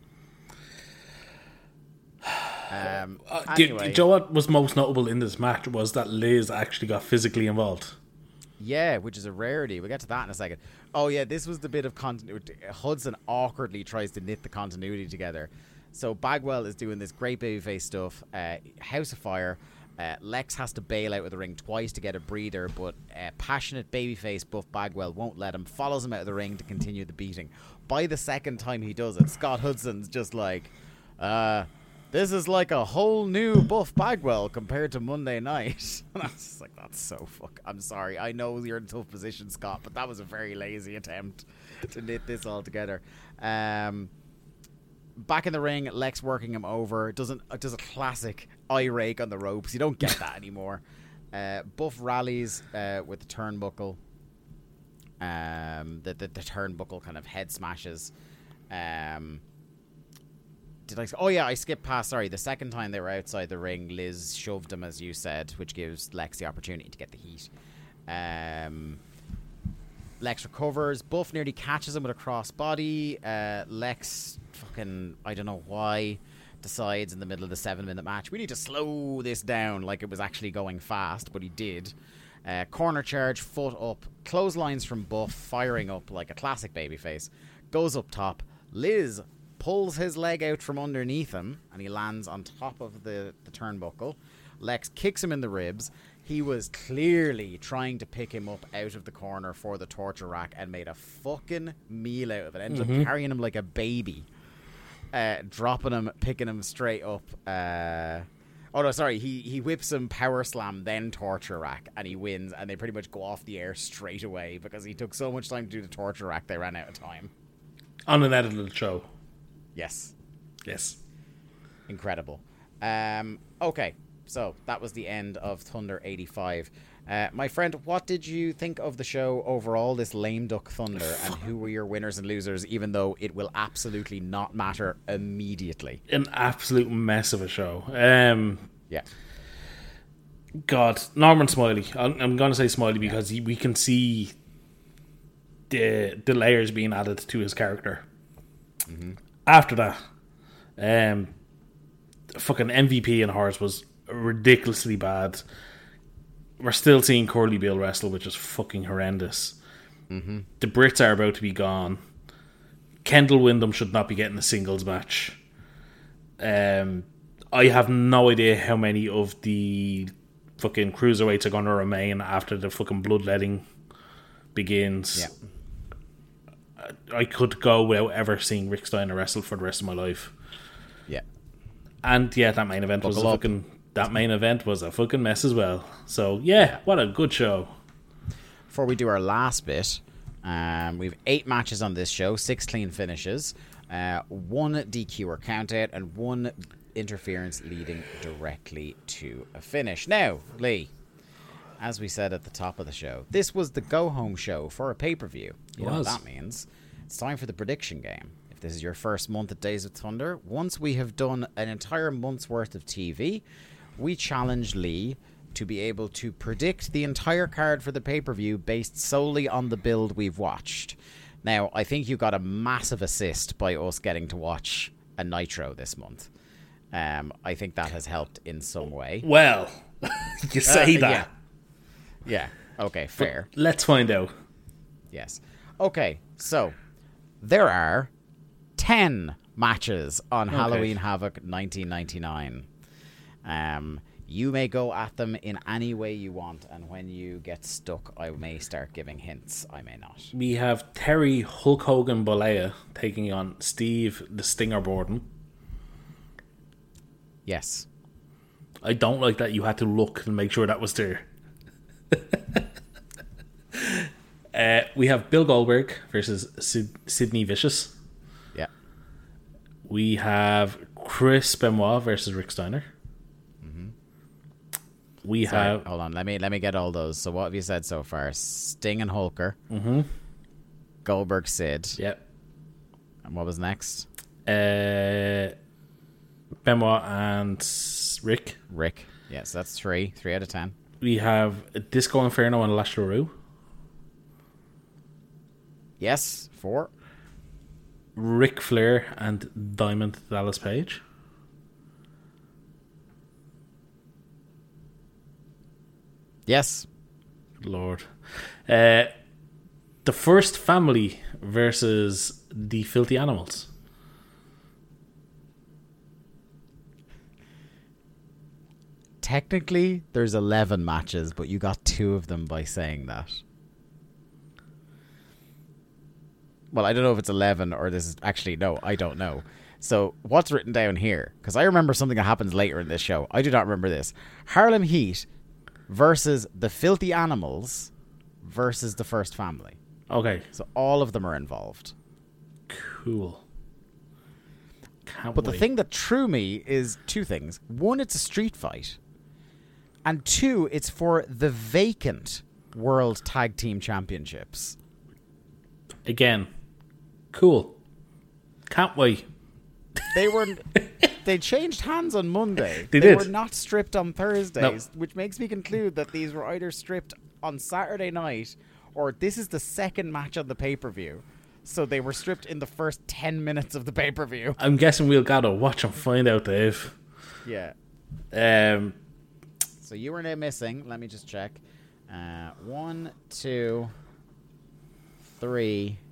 anyway. Do you know what was most notable in this match was that Liz actually got physically involved. Yeah, which is a rarity. We'll get to that in a second. Oh yeah, this was the bit of continuity. Hudson awkwardly tries to knit the continuity together. So Bagwell is doing this great babyface stuff. House of Fire. Lex has to bail out of the ring twice to get a breather, but passionate babyface Buff Bagwell won't let him. Follows him out of the ring to continue the beating. By the second time he does it, Scott Hudson's just like, this is like a whole new Buff Bagwell compared to Monday night. And I was just like, that's so I'm sorry. I know you're in a tough position, Scott, but that was a very lazy attempt to knit this all together. Back in the ring, Lex working him over. Does a classic eye rake on the ropes. You don't get that anymore. Buff rallies with the turnbuckle. The turnbuckle kind of head smashes. I skipped past. Sorry, the second time they were outside the ring, Liz shoved him, as you said, which gives Lex the opportunity to get the heat. Lex recovers. Buff nearly catches him with a crossbody. Lex, fucking, I don't know why, decides in the middle of the 7-minute match, we need to slow this down like it was actually going fast, but he did. Corner charge, foot up, clotheslines from Buff, firing up like a classic babyface. Goes up top. Liz pulls his leg out from underneath him, and he lands on top of the turnbuckle. Lex kicks him in the ribs. He was clearly trying to pick him up out of the corner for the torture rack and made a fucking meal out of it. Ended up carrying him like a baby. Dropping him, picking him straight up. Oh, no, sorry. He whips him, power slam, then torture rack, and he wins, and they pretty much go off the air straight away because he took so much time to do the torture rack, they ran out of time. On an edited show. Yes. Yes. Incredible. Okay, so that was the end of Thunder 85. My friend, what did you think of the show overall, this lame duck Thunder, and who were your winners and losers, even though it will absolutely not matter immediately? An absolute mess of a show. Yeah. God, Norman Smiley. I'm going to say Smiley because we can see the layers being added to his character. Mm-hmm. After that, fucking MVP in Horse was ridiculously bad. We're still seeing Curly Bill wrestle, which is fucking horrendous. Mm-hmm. The Brits are about to be gone. Kendall Windham should not be getting a singles match. I have no idea how many of the fucking cruiserweights are going to remain after the fucking bloodletting begins. Yeah. I could go without ever seeing Rick Steiner wrestle for the rest of my life. Yeah. And yeah, that main event was a fucking mess as well. So yeah, what a good show. Before we do our last bit, we've 8 matches on this show, 6 clean finishes, 1 DQ or count out, and 1 interference leading directly to a finish. Now, Lee, as we said at the top of the show, this was the go-home show for a pay-per-view. You know what that means? It's time for the prediction game. If this is your first month at Days of Thunder, once we have done an entire month's worth of TV, we challenge Lee to be able to predict the entire card for the pay-per-view based solely on the build we've watched. Now, I think you got a massive assist by us getting to watch a Nitro this month. I think that has helped in some way. Well, you say that. Yeah. Okay, fair. But let's find out. Yes. Okay, so there are 10 matches on Halloween Havoc 1999. You may go at them in any way you want, and when you get stuck, I may start giving hints. I may not. We have Terry Hulk Hogan Bollea taking on Steve the Stinger Borden. Yes. I don't like that you had to look and make sure that was there. We have Bill Goldberg versus Sidney Vicious. Yeah. We have Chris Benoit versus Rick Steiner. We have... Hold on, let me get all those. So what have you said so far? Sting and Hulker. Mm-hmm. Goldberg, Sid. Yep. And what was next? Benoit and Rick. Rick. Yes, that's 3. 3 out of 10. We have Disco Inferno and Lash LaRue. Yes, 4. Ric Flair and Diamond Dallas Page. Yes. Lord. The First Family versus the Filthy Animals. Technically, there's 11 matches, but you got 2 of them by saying that. Well, I don't know if it's 11 or this is... Actually, no, I don't know. So, what's written down here? Because I remember something that happens later in this show. I do not remember this. Harlem Heat versus the Filthy Animals versus the First Family. Okay. So, all of them are involved. Cool. Can't But wait. the thing that threw me is 2 things. 1, it's a street fight. And 2, it's for the vacant World Tag Team Championships. Again, cool. Can't wait. They changed hands on Monday. They did. Were not stripped on Thursdays, which makes me conclude that these were either stripped on Saturday night or this is the second match on the pay-per-view. So they were stripped in the first 10 minutes of the pay-per-view. I'm guessing we'll gotta watch and find out, Dave. Yeah. So you were now missing. Let me just check. 1, 2, 3,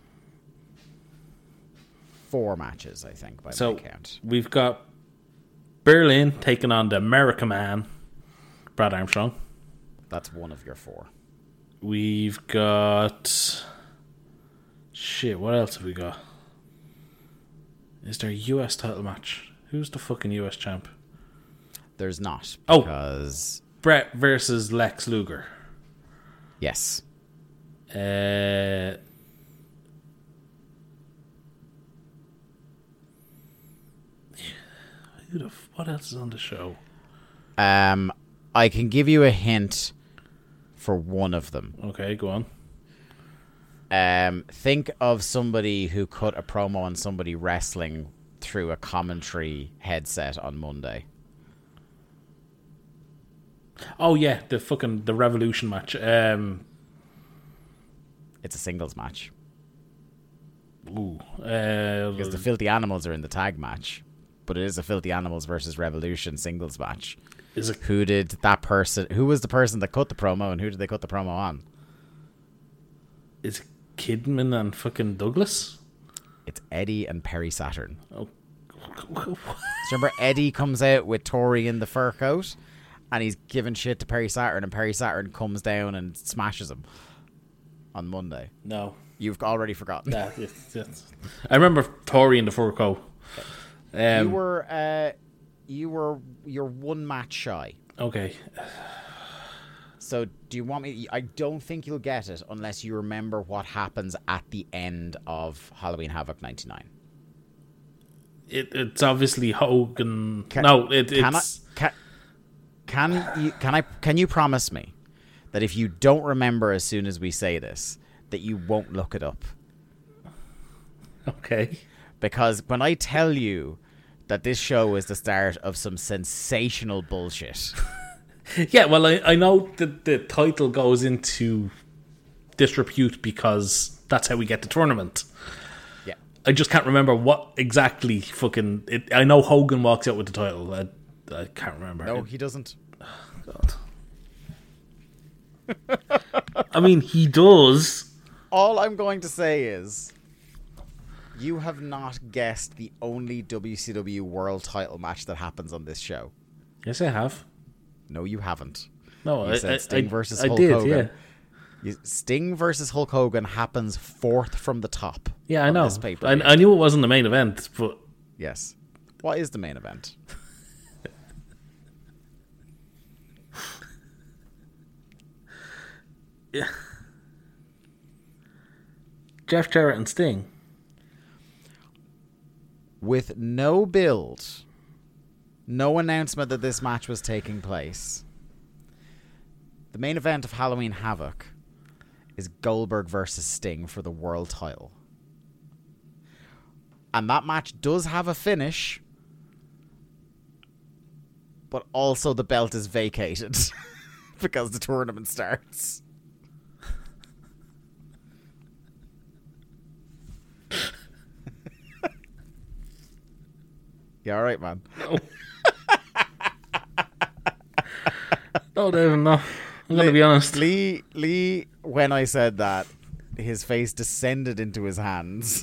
4 matches, I think, by my count. We've got Berlin taking on the American Man, Brad Armstrong. That's 1 of your 4. We've got... Shit, what else have we got? Is there a US title match? Who's the fucking US champ? There's not. Oh. Because... Brett versus Lex Luger. Yes. What else is on the show? I can give you a hint for one of them. Okay, go on. Think of somebody who cut a promo on somebody wrestling through a commentary headset on Monday. Oh yeah, the Revolution match. It's a singles match. Ooh. Because the Filthy Animals are in the tag match. But it is a Filthy Animals versus Revolution singles match. Is it? Who was the person that cut the promo, and who did they cut the promo on? Is it Kidman and fucking Douglas? It's Eddie and Perry Saturn. Oh. So remember, Eddie comes out with Tori in the fur coat, and he's giving shit to Perry Saturn, and Perry Saturn comes down and smashes him on Monday. No. You've already forgotten. I remember Tori in the fur coat. You're one match shy. Okay. So do you want me... I don't think you'll get it unless you remember what happens at the end of Halloween Havoc 99. It's obviously Hogan. Can you promise me that if you don't remember as soon as we say this, that you won't look it up? Okay. Because when I tell you that this show is the start of some sensational bullshit... Yeah, well, I know that the title goes into disrepute because that's how we get the tournament. Yeah. I just can't remember what exactly I know Hogan walks out with the title. I can't remember. No, he doesn't. God. I mean, he does. All I'm going to say is... You have not guessed the only WCW world title match that happens on this show. Yes, I have. No, you haven't. No, you said Sting versus Hulk Hogan. Yeah. Sting versus Hulk Hogan happens fourth from the top. Yeah, I know. I knew it wasn't the main event, but... Yes. What is the main event? Yeah. Jeff Jarrett and Sting. With no build, no announcement that this match was taking place, the main event of Halloween Havoc is Goldberg versus Sting for the world title. And that match does have a finish, but also the belt is vacated because the tournament starts. You alright, man? No. Don't even know. I'm going to be honest. Lee, when I said that, his face descended into his hands.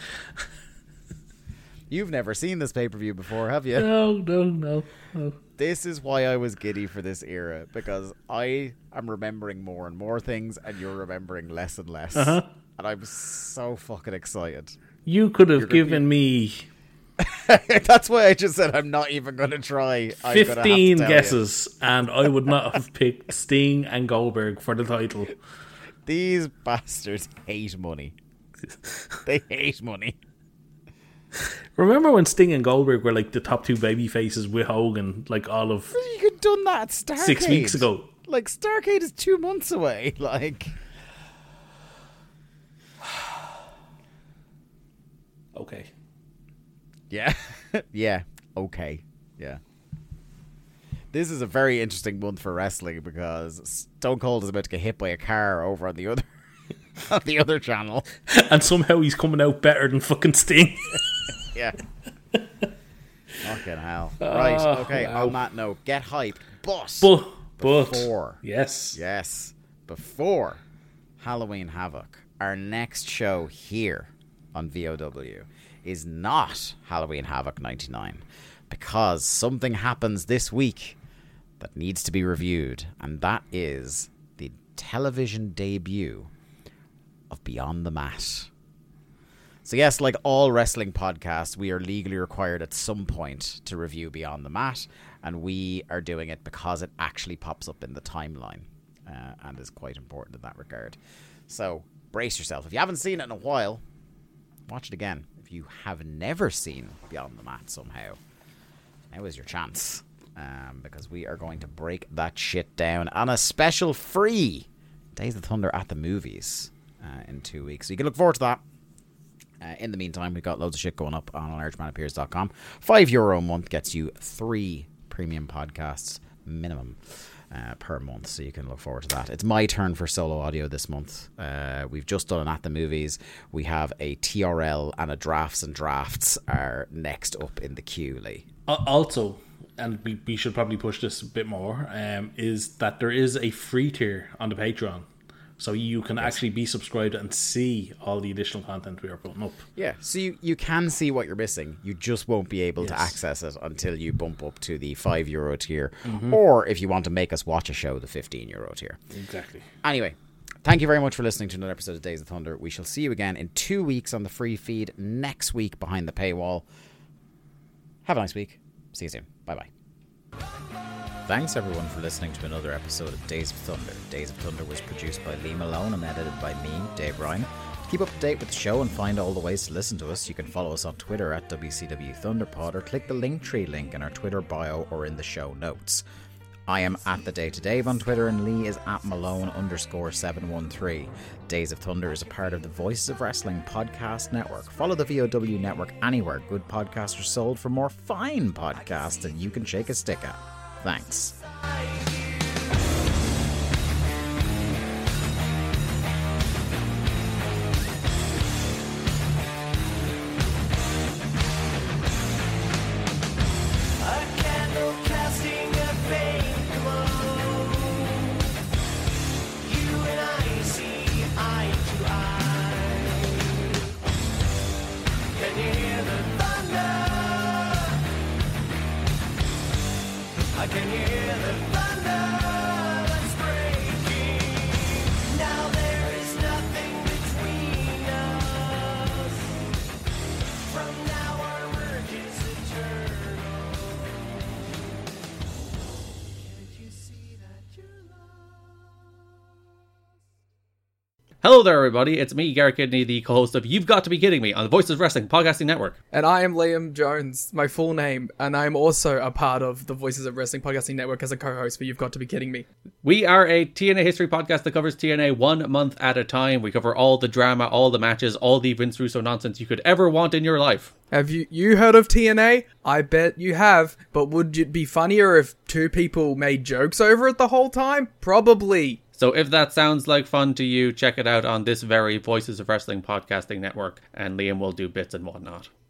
You've never seen this pay-per-view before, have you? No. This is why I was giddy for this era, because I am remembering more and more things, and you're remembering less and less. Uh-huh. And I'm so fucking excited. You could have given me... That's why I just said I'm not even going to try. 15 guesses, and I would not have picked Sting and Goldberg for the title. These bastards hate money. They hate money. Remember when Sting and Goldberg were like the top two baby faces with Hogan, like all of... You could have done that at Starrcade. 6 weeks ago. Like, Starrcade is 2 months away. Like... Okay. Yeah. Yeah. Okay. Yeah. This is a very interesting month for wrestling because Stone Cold is about to get hit by a car over on the other on the other channel. And somehow he's coming out better than fucking Sting. Yeah. Fucking hell. Right. Okay. Wow. On that note, get hyped. But before. Yes. Before Halloween Havoc, our next show here on VOW is not Halloween Havoc 99 because something happens this week that needs to be reviewed, and that is the television debut of Beyond the Mat. So yes, like all wrestling podcasts, we are legally required at some point to review Beyond the Mat, and we are doing it because it actually pops up in the timeline and is quite important in that regard. So brace yourself. If you haven't seen it in a while, watch it again. If you have never seen Beyond the Mat somehow, now is your chance, because we are going to break that shit down on a special free Days of Thunder at the movies in 2 weeks. So you can look forward to that. In the meantime, we've got loads of shit going up on IrishmanAppears.com. €5 a month gets you 3 premium podcasts minimum per month, so you can look forward to that. It's my turn for solo audio this month. We've just done an At the Movies. We have a TRL and a Drafts and Drafts are next up in the queue, Lee. Also, and we should probably push this a bit more, is that there is a free tier on the Patreon. So you can actually be subscribed and see all the additional content we are putting up. Yeah, so you can see what you're missing. You just won't be able to access it until you bump up to the €5 tier. Or if you want to make us watch a show, the €15 tier. Exactly. Anyway, thank you very much for listening to another episode of Days of Thunder. We shall see you again in 2 weeks on the free feed, next week behind the paywall. Have a nice week. See you soon. Bye-bye. Thanks everyone for listening to another episode of Days of Thunder. Days of Thunder was produced by Lee Malone and edited by me, Dave Ryan. To keep up to date with the show and find all the ways to listen to us, you can follow us on Twitter at WCW Thunderpod, or click the Linktree link in our Twitter bio or in the show notes. I am at The Day to Dave on Twitter, and Lee is at Malone_713. Days of Thunder is a part of the Voices of Wrestling podcast network. Follow the VOW network anywhere good podcasts are sold for more fine podcasts that you can shake a stick at. Thanks. Hello there, everybody. It's me, Garrett Kidney, the co-host of You've Got to Be Kidding Me on the Voices of Wrestling Podcasting Network. And I am Liam Jones, my full name, and I'm also a part of the Voices of Wrestling Podcasting Network as a co-host for You've Got to Be Kidding Me. We are a TNA history podcast that covers TNA 1 month at a time. We cover all the drama, all the matches, all the Vince Russo nonsense you could ever want in your life. Have you heard of TNA? I bet you have, but would it be funnier if 2 people made jokes over it the whole time? Probably. So if that sounds like fun to you, check it out on this very Voices of Wrestling Podcasting Network, and Liam will do bits and whatnot.